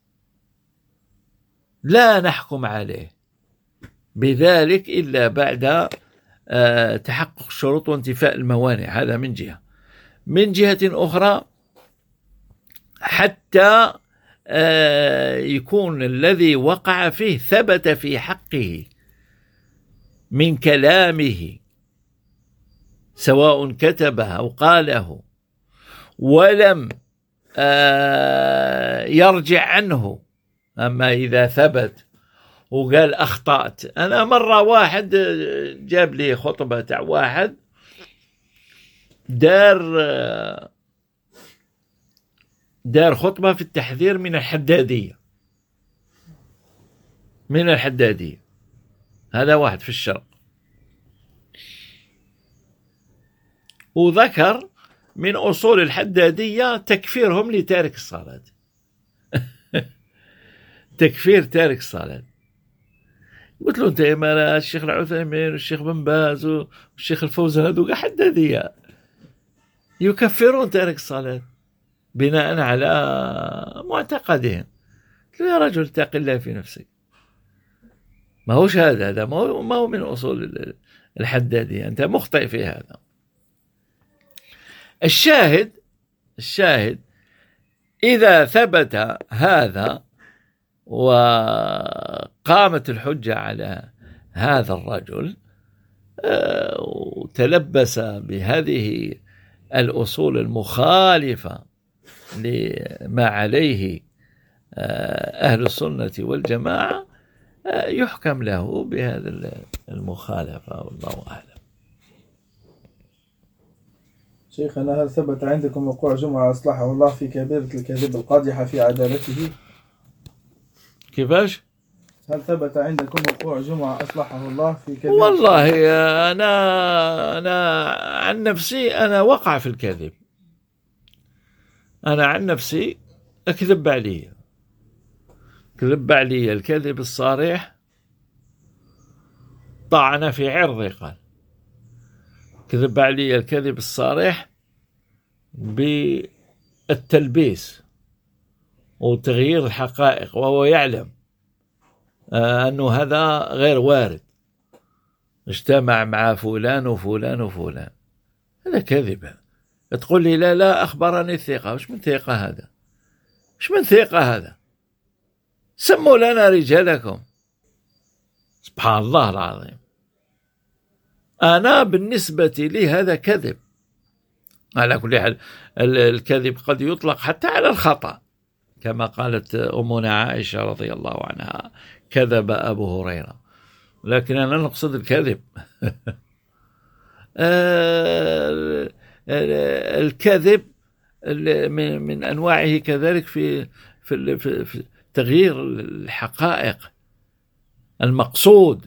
لا نحكم عليه بذلك إلا بعد تحقق الشروط وانتفاء الموانع. هذا من جهة. من جهة أخرى، حتى يكون الذي وقع فيه ثبت في حقه من كلامه، سواء كتبه أو قاله، ولم يرجع عنه. أما إذا ثبت وقال أخطأت. أنا مرة واحد جاب لي خطبة تاع واحد دار دار خطبة في التحذير من الحدادية، من الحدادية. هذا واحد في الشرق، وذكر من أصول الحدادية تكفيرهم لتارك الصلاة. تكفير تارك الصلاة. قلت له انت يا الشيخ العثيمين والشيخ بن باز والشيخ الفوزان هذوك حدادية يكفرون تارك الصلاة بناء على معتقدهم. قلت له يا رجل اتق الله في نفسك، ما هوش هذا هذا ما هو ما هو من أصول الحدادية، أنت مخطئ في هذا. الشاهد الشاهد إذا ثبت هذا وقامت الحجة على هذا الرجل وتلبس بهذه الأصول المخالفة لما عليه أهل السنة والجماعة، يحكم له بهذا المخالفة، والله أعلم. شيخنا، هل ثبت عندكم وقوع جمعة أصلحه الله في كبيرة الكذب القادحة في عدالته؟ كيفاش؟ هل ثبت عندكم وقوع جمعة أصلحه الله في كبيرة؟ والله أنا أنا عن نفسي أنا وقع في الكذب، أنا عن نفسي أكذب علي كذب علي الكذب الصريح، طعن في عرضي، قال كذب علي الكذب الصريح بالتلبيس وتغيير الحقائق، وهو يعلم أنه هذا غير وارد، اجتمع مع فلان وفلان وفلان، هذا كذب. تقول لي لا لا أخبرني الثقة، وش من ثقة هذا؟ وش من ثقة هذا؟ سموا لنا رجالكم. سبحان الله العظيم. أنا بالنسبة لي هذا كذب. على كل حال الكذب قد يطلق حتى على الخطأ، كما قالت أمنا عائشة رضي الله عنها: كذب أبو هريرة. لكن أنا نقصد الكذب. الكذب من أنواعه كذلك في في تغيير الحقائق المقصود.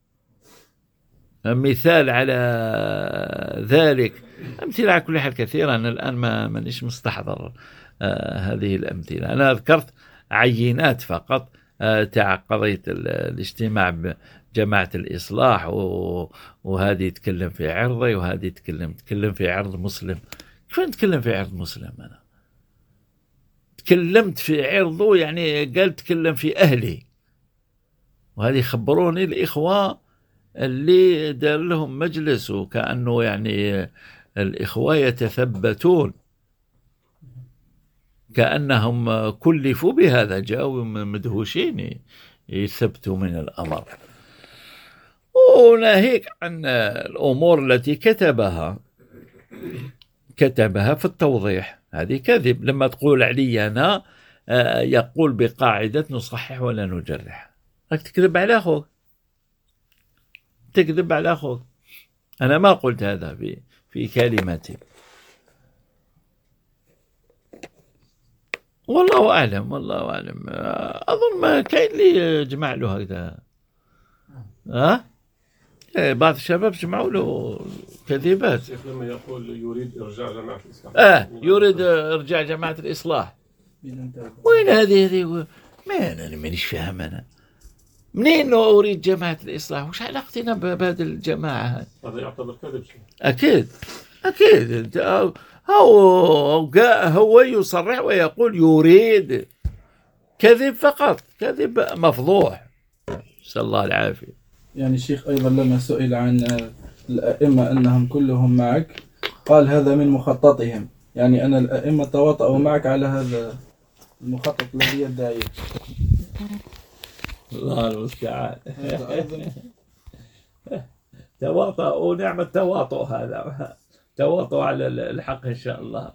مثال على ذلك، أمثلة على كل حال كثيرة، أنا الآن ما مانيش مستحضر آه هذه الأمثلة. أنا ذكرت عينات فقط آه تاع قضية الاجتماع بجماعة الإصلاح، وهذه يتكلم في عرضي وهذه يتكلم تكلم في عرض مسلم. كيف نتكلم في عرض مسلم؟ أنا تكلمت في عرضه، يعني قال تكلم في أهلي، وهذه خبروني الإخوة اللي دار لهم مجلس، وكأنه يعني الإخوة يتثبتون كأنهم كلفوا بهذا، جاءوا مدهوشين يثبتوا من الأمر. وناهيك عن الأمور التي كتبها كتبها في التوضيح، هذه كذب. لما تقول علي أنا يقول بقاعدة نصحح ولا نجرح، راك تكذب على أخوك، تكذب على أخوك. أنا ما قلت هذا في في كلمتي، والله أعلم والله أعلم. أظن ما كاين اللي يجمع له هكذا. ها أه؟ بعض الشباب جمعوا له كذبات. لما يقول يريد إرجاع جماعة الإصلاح، آه يريد إرجاع جماعة الإصلاح، وين هذه هذه؟ ما أنا مانيش فاهم أنا. منين أريد جماعة الإصلاح؟ وش علاقتنا بهذه الجماعة؟ هذا يعتبر كذب. أكيد أكيد. هو هو يصرح ويقول يريد، كذب فقط، كذب مفضوح، نسأل الله العافية. يعني الشيخ أيضا لما سئل عن الأئمة أنهم كلهم معك، قال هذا من مخططهم، يعني أن الأئمة تواطؤوا معك على هذا المخطط الذي يدعيه. الله المستعان. تواطؤوا، نعم التواطؤ هذا، تواطؤوا على الحق إن شاء الله.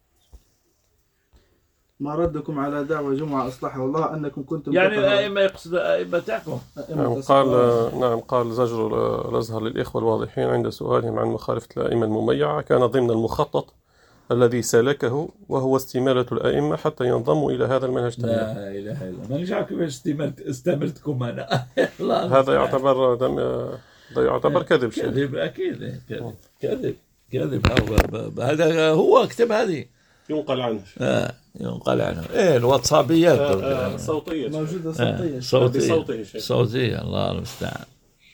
ما ردكم على دعوة جمعة أصلحه الله أنكم كنتم يعني الأئمة يقصد أئمتكم؟ نعم قال نعم قال زجر الأزهر للإخوة الواضحين عند سؤالهم عن مخالفة الأئمة المميعة كان ضمن المخطط الذي سلكه، وهو استمالة الأئمة حتى ينضموا إلى هذا المنهج. لا إله إلا الله. مانيش عارف كيفاش استملتكم أنا. هذا يعتبر دم... هذا يعتبر كذب. كذب أكيد، كذب كذب كذب. هذا هو كتب هذه ينقل عنه. آه ينقل عنه. إيه الواتسابيات آه صوتية موجودة، صوتية. آه صوتية صوتية, صوتية. الله المستعان.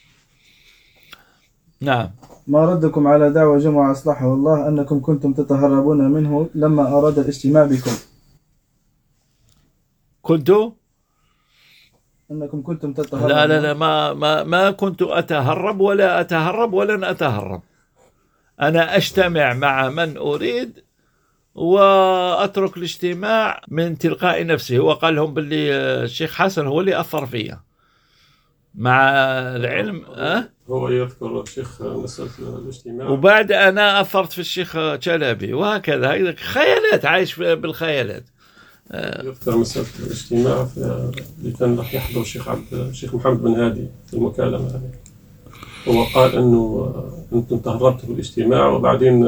نعم. ما ردكم على دعوة جمعة أصلحه الله أنكم كنتم تتهربون منه لما أراد الاجتماع بكم؟ كنتوا أنكم كنتم تتهربون. لا لا لا ما ما ما كنت أتهرب ولا أتهرب ولن أتهرب. أنا أجتمع مع من أريد وأترك الاجتماع من تلقاء نفسه. هو قال لهم باللي الشيخ حسن هو اللي أثر فيا مع العلم. أه؟ هو يذكر الشيخ مسألة الاجتماع، وبعد أنا أثرت في الشيخ شلبي وهكذا. هذه خيالات، عايش بالخيالات. يذكر مسألة الاجتماع اللي كان راح يحضر الشيخ عبد الشيخ محمد بن هادي في المكالمة هذه. هو قال إنه أنتم تهربتوا في الاجتماع وبعدين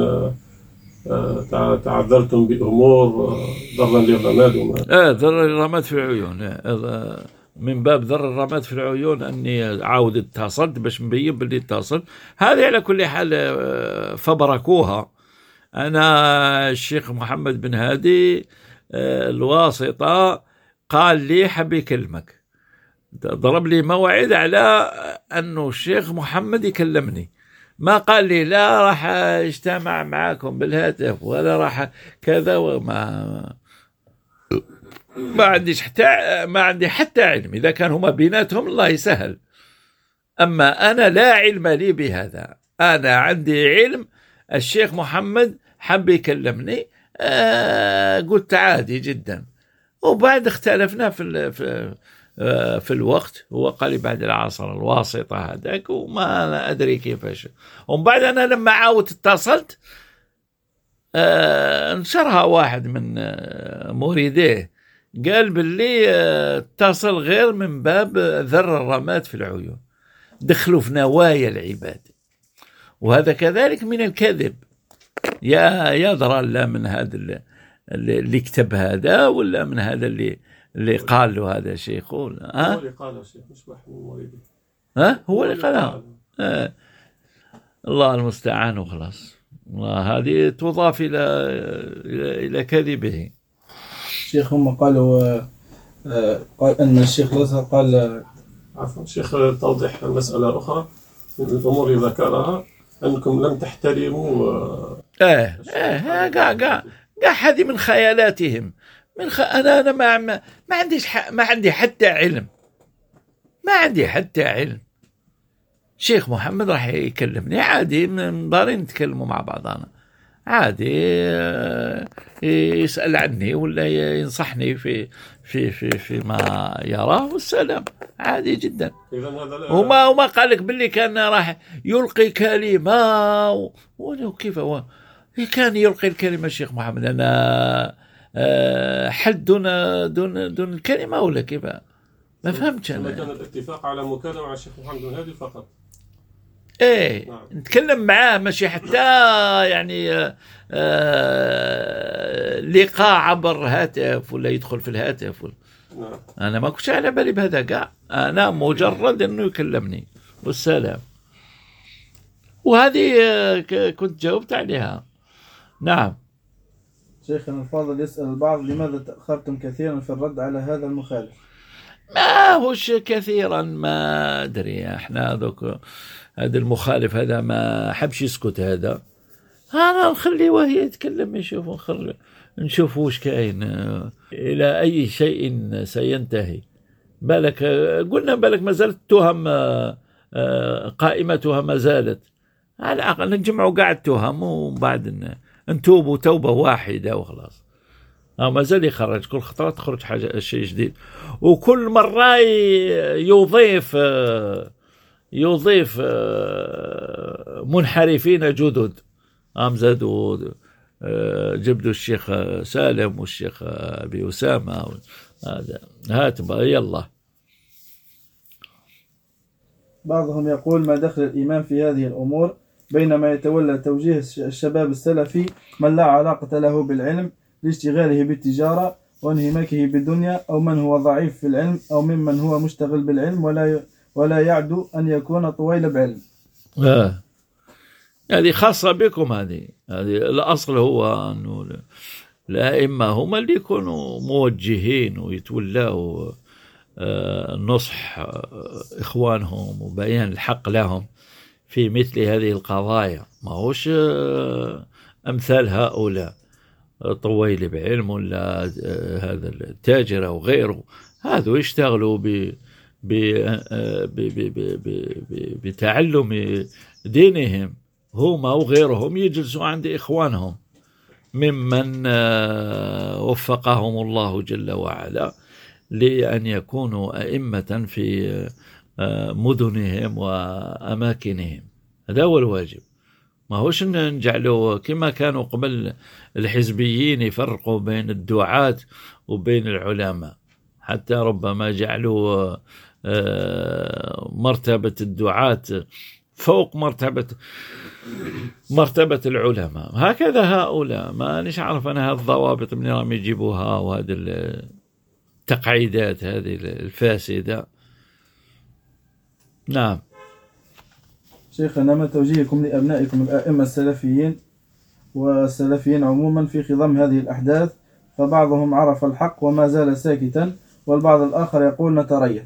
تعذرتم بأمور ضرا للرماد وما آه ضر الرماد في العيون. آه من باب ذر الرماد في العيون أني عاود اتصلت باش نبين باللي اتصل. هذه على كل حال فبركوها. أنا الشيخ محمد بن هادي الواسطة قال لي حب يكلمك، ضرب لي موعد على أنه الشيخ محمد يكلمني. ما قال لي لا راح اجتمع معاكم بالهاتف ولا راح كذا. وما ما عنديش حتى ما عندي حتى علم. إذا كان هما بيناتهم الله يسهل، أما أنا لا علم لي بهذا. أنا عندي علم الشيخ محمد حب يكلمني، آه قلت عادي جدا. وبعد اختلفنا في ال في, آه في الوقت. هو قال لي بعد العصر الواسطة هذاك وما أنا أدري كيفاش. ومن بعد أنا لما عاودت اتصلت آه انشرها واحد من آه مريديه، قال باللي آه اتصل غير من باب ذر الرماد في العيون، دخلوا في نوايا العباد. وهذا كذلك من الكذب. يا يدرى لا من هذا اللي, اللي كتب هذا ولا من هذا اللي اللي قال له هذا شيخ. هو اللي قال الشيخ مش واحد من المريدين. ها هو اللي قالها. آه. الله المستعان وخلاص. هذه تضاف الى الى, إلى كذبه. الشيخ هم قالوا آه قال ان الشيخ الازهر قال عفوا الشيخ توضح مسألة أخرى من الأمور اللي ذكرها، أنكم لم تحترموا اه اه قا قا قا هذه من خيالاتهم. من خ... انا انا ما ما, ما عنديش ح... ما عندي حتى علم. ما عندي حتى علم. شيخ محمد راح يكلمني عادي، من دارين نتكلموا مع بعضنا عادي. يسأل عني ولا ينصحني في في في في ما يراه والسلام، عادي جدا. وما وما قال لك باللي كان راح يلقي كلمة وكيف هو كان يلقي الكلمة الشيخ محمد. أنا حد دون دون دون الكلمة ولا كيف؟ ما فهمتش أنا. كان الاتفاق على مكالمة مع الشيخ محمد بن هادي فقط. ايه نعم. نتكلم معاه ماشي حتى يعني آه آه لقاء عبر هاتف ولا يدخل في الهاتف ولا. نعم. انا ما كنتش على بالي بهذا كاع. انا مجرد انه يكلمني والسلام. وهذه آه كنت جاوبت عليها. نعم. شيخنا الفاضل يسأل البعض لماذا تأخرتم كثيرا في الرد على هذا المخالف؟ ما هوش كثيرا، ما ادري احنا ذوك هذا المخالف هذا ما حبش يسكت. هذا انا نخليه وهي يتكلم يشوف نخلي نشوف وش كاين الى اي شيء سينتهي. بالك قلنا بالك ما زالت تهم قائمتها ما زالت. على الاقل نجمعوا قاعد تهم وبعد نتوبوا توبه واحده وخلاص. ما زال يخرج كل خطرة تخرج حاجة شيء جديد، وكل مرة يضيف يضيف منحرفين جدد. أم زادوا جبدوا الشيخ سالم والشيخ أبي أسامة. هذا هات يلا. بعضهم يقول ما دخل الإمام في هذه الأمور بينما يتولى توجيه الشباب السلفي من لا علاقة له بالعلم لاشتغاله بالتجارة وانهماكه بالدنيا، أو من هو ضعيف في العلم أو ممن هو مشتغل بالعلم ولا ولا يعدو أن يكون طويل بعلم. آه. هذه خاصة بكم. هذه هذه الأصل هو أنه الأئمة هم اللي يكونوا موجهين ويتولاوا آه نصح آه إخوانهم وبيان الحق لهم في مثل هذه القضايا. ما هوش آه أمثال هؤلاء طويل بعلم ولا هذا التاجر أو غيره. هذا يشتغلوا بتعلم دينهم هم أو غيرهم يجلسوا عند إخوانهم ممن وفقهم الله جل وعلا لأن يكونوا أئمة في مدنهم وأماكنهم. هذا هو الواجب، ما هوش نجعله كما كانوا قبل الحزبيين يفرقوا بين الدعاة وبين العلماء، حتى ربما جعلوا مرتبة الدعاة فوق مرتبة مرتبة العلماء. هكذا هؤلاء ما نش عارف أنا هذه الضوابط من راهم يجيبوها وهذه التقعيدات هذه الفاسدة. نعم. شيخنا، ما توجيهكم لأبنائكم الأئمة السلفيين والسلفيين عموما في خضم هذه الأحداث؟ فبعضهم عرف الحق وما زال ساكتا، والبعض الآخر يقول نتريث.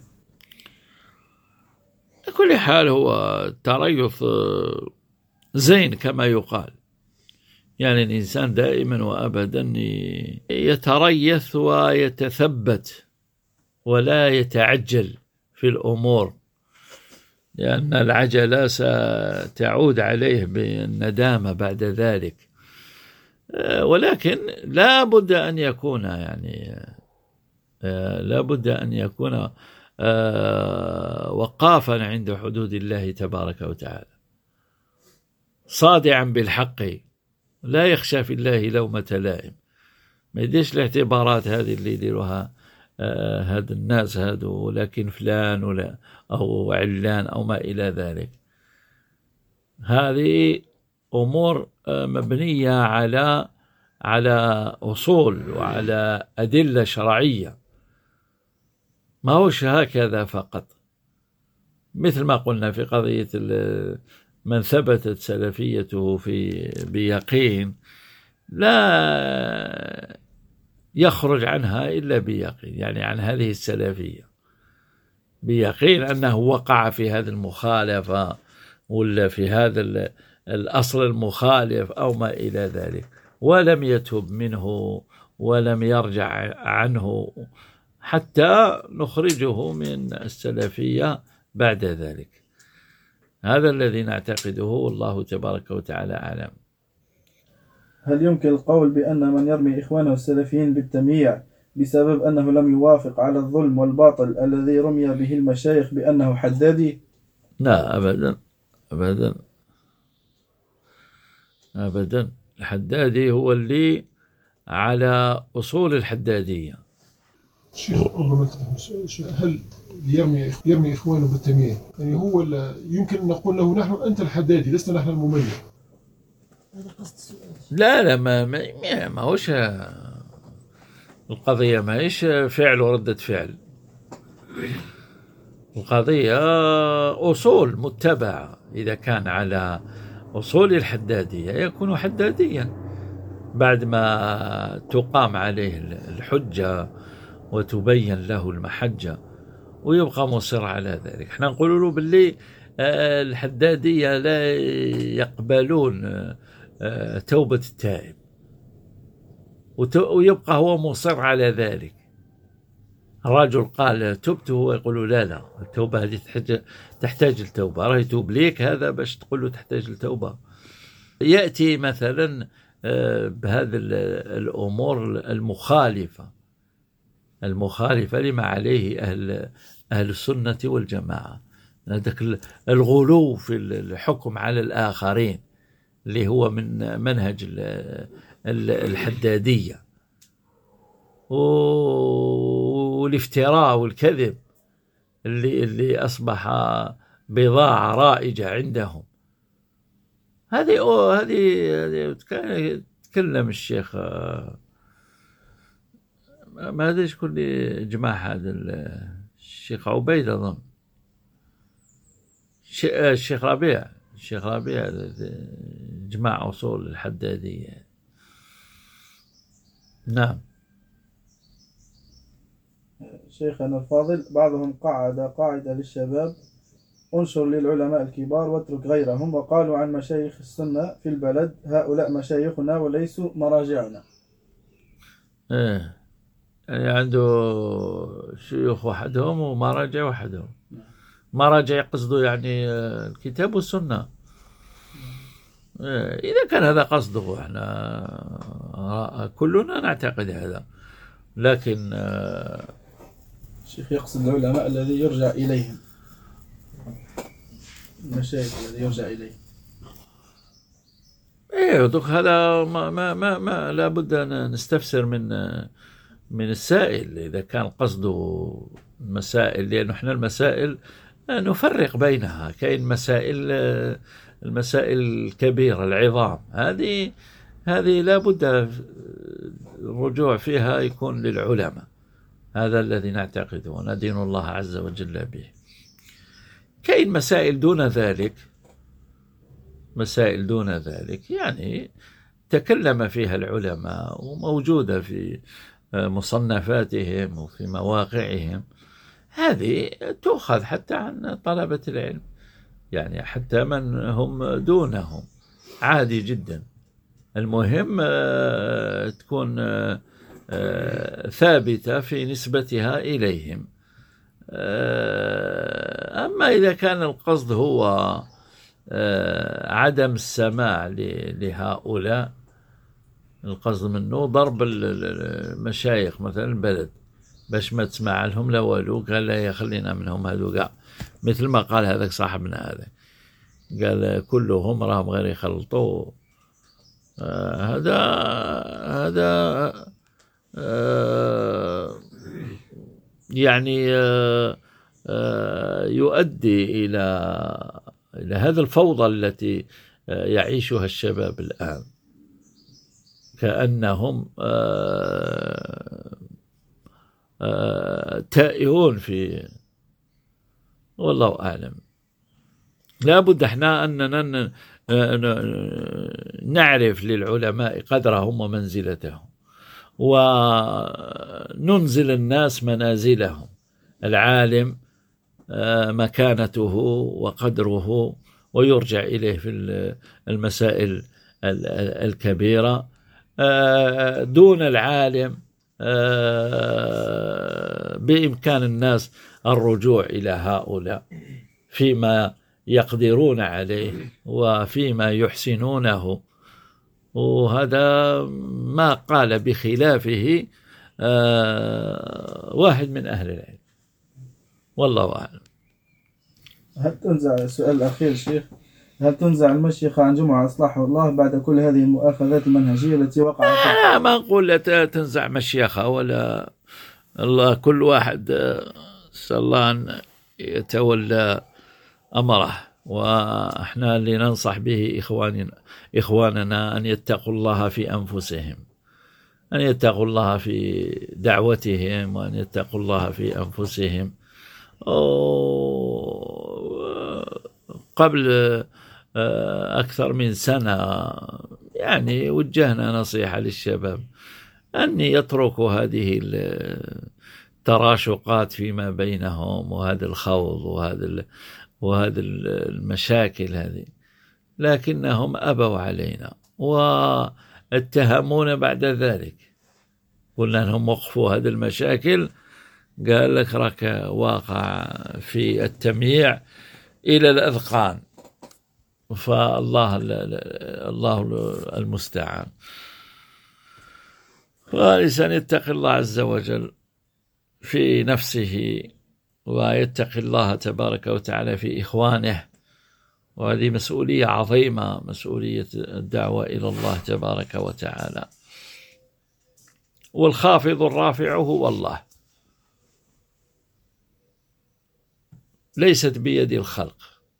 بكل حال هو التريث زين كما يقال، يعني الإنسان دائما وأبدا يتريث ويتثبت ولا يتعجل في الأمور، لأن العجلة ستعود عليه بالندامة بعد ذلك. ولكن لا بد أن يكون يعني لا بد أن يكون وقافا عند حدود الله تبارك وتعالى، صادعا بالحق، لا يخشى في الله لومة لائم. ما يديش الاعتبارات هذه اللي يديروها هذا الناس هذو، لكن فلان ولا أو علان أو ما إلى ذلك. هذه أمور مبنية على على أصول وعلى أدلة شرعية، ما هوش هكذا فقط. مثل ما قلنا في قضية من ثبتت سلفيته في بيقين لا يخرج عنها إلا بيقين، يعني عن هذه السلفية بيقين أنه وقع في هذه المخالفة ولا في هذا الأصل المخالف أو ما إلى ذلك، ولم يتب منه ولم يرجع عنه حتى نخرجه من السلفية بعد ذلك. هذا الذي نعتقده والله تبارك وتعالى أعلم. هل يمكن القول بأن من يرمي إخوانه السلفيين بالتمييع بسبب أنه لم يوافق على الظلم والباطل الذي رمي به المشايخ بأنه حدادي؟ لا أبدا أبدا أبدا. الحدادي هو اللي على أصول الحدادية. شيخ هل يرمي يرمي إخوانه بالتمييع يعني هو يمكن أن نقول له نحن أنت الحدادي لسنا نحن المميع؟ لا لا ما ما, ما هوش القضية، ما هيش فعل وردة فعل. القضية أصول متبعة، إذا كان على أصول الحدادية يكون حداديا بعد ما تقام عليه الحجة وتبين له المحجة ويبقى مصر على ذلك. احنا نقول له باللي الحدادية لا يقبلون توبة التائب ويبقى هو مصر على ذلك. الرجل قال تبت، هو يقول لا لا التوبة هذه تحتاج التوبة، راه يتوب ليك هذا باش تقول له تحتاج التوبة. يأتي مثلا بهذه الأمور المخالفة المخالفة لما عليه أهل أهل السنة والجماعة، هذاك الغلو في الحكم على الآخرين اللي هو من منهج الحدادية، والافتراء والكذب اللي اللي أصبح بضاعة رائجة عندهم. هذه هذه تكلم الشيخ ما ادري شكون اللي جمع هذا الشيخ عبيد اظن الشيخ ربيع الشيخ ربيع جمع اصول الحدادية. نعم. شيخنا الفاضل، بعضهم قعد قاعدة للشباب: انشر للعلماء الكبار واترك غيرهم، وقالوا عن مشايخ السنة في البلد: هؤلاء مشايخنا وليسوا مراجعنا. ايه يعني عنده شيوخ وحدهم ومراجع وحدهم. مراجع يقصدوا يعني الكتاب والسنة. إذا كان هذا قصده احنا كلنا نعتقد هذا، لكن الشيخ يقصد العلماء الذي يرجع إليهم، المشايخ الذي يرجع إليه. ايه دوك هذا ما ما ما, ما لابد ان نستفسر من من السائل اذا كان قصده المسائل، لانه احنا المسائل نفرق بينها. كاين مسائل المسائل الكبيرة العظام، هذه هذه لابد الرجوع فيها يكون للعلماء، هذا الذي نعتقده وندين الله عز وجل به. كاين مسائل دون ذلك، مسائل دون ذلك يعني تكلم فيها العلماء وموجودة في مصنفاتهم وفي مواقعهم، هذه تؤخذ حتى عن طلبة العلم، يعني حتى من هم دونهم عادي جدا. المهم تكون ثابتة في نسبتها إليهم. أما إذا كان القصد هو عدم السماع لهؤلاء، القصد منه ضرب المشايخ مثلا البلد باش ما تسمع لهم لا والو، قال لا يخلينا منهم هذو كاع، مثل ما قال هذاك صاحبنا هذا، قال كلهم راهم غير يخلطوا. آه هذا هذا آه يعني آه آه يؤدي إلى إلى هذه الفوضى التي آه يعيشها الشباب الآن، كأنهم آه آه تائهون في، والله أعلم. لابد احنا أننا نعرف للعلماء قدرهم ومنزلتهم، وننزل الناس منازلهم. العالم مكانته وقدره ويرجع إليه في المسائل الكبيرة. دون العالم بإمكان الناس الرجوع إلى هؤلاء فيما يقدرون عليه وفيما يحسنونه، وهذا ما قال بخلافه واحد من أهل العلم، والله أعلم. هل تنزع السؤال الأخير شيخ، هل تنزع المشيخة عن جمعة أصلحه الله بعد كل هذه المؤاخذات المنهجية التي وقع فيها؟ آه ما نقول لا تنزع مشيخة ولا الله، كل واحد صلى الله أن يتولى أمره، وإحنا اللي ننصح به إخواننا إخواننا أن يتقوا الله في أنفسهم، أن يتقوا الله في دعوتهم، وأن يتقوا الله في أنفسهم. قبل أكثر من سنة يعني وجهنا نصيحة للشباب أن يتركوا هذه التراشقات فيما بينهم، وهذا الخوض وهذا وهذه المشاكل هذه، لكنهم أبوا علينا واتهمونا بعد ذلك. قلنا لهم وقفوا هذه المشاكل، قال لك راك واقع في التمييع إلى الأذقان، فالله الله المستعان. فالإنسان يتقي الله عز وجل في نفسه، ويتقي الله تبارك وتعالى في إخوانه، وهذه مسؤولية عظيمة، مسؤولية الدعوة إلى الله تبارك وتعالى. والخافض الرافع هو الله، ليست بيد الخلق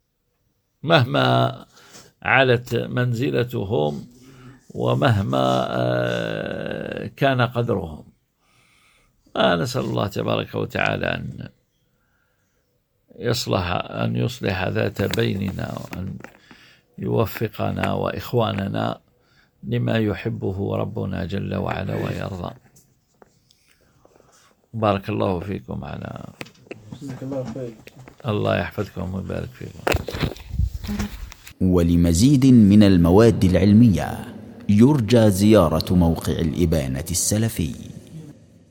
مهما علت منزلتهم ومهما كان قدرهم. نسأل الله تبارك وتعالى أن يصلح أن يصلح ذات بيننا، وأن يوفقنا وإخواننا لما يحبه ربنا جل وعلا ويرضى. بارك الله فيكم على الله يحفظكم ويبارك فيكم. ولمزيد من المواد العلمية يرجى زيارة موقع الإبانة السلفي.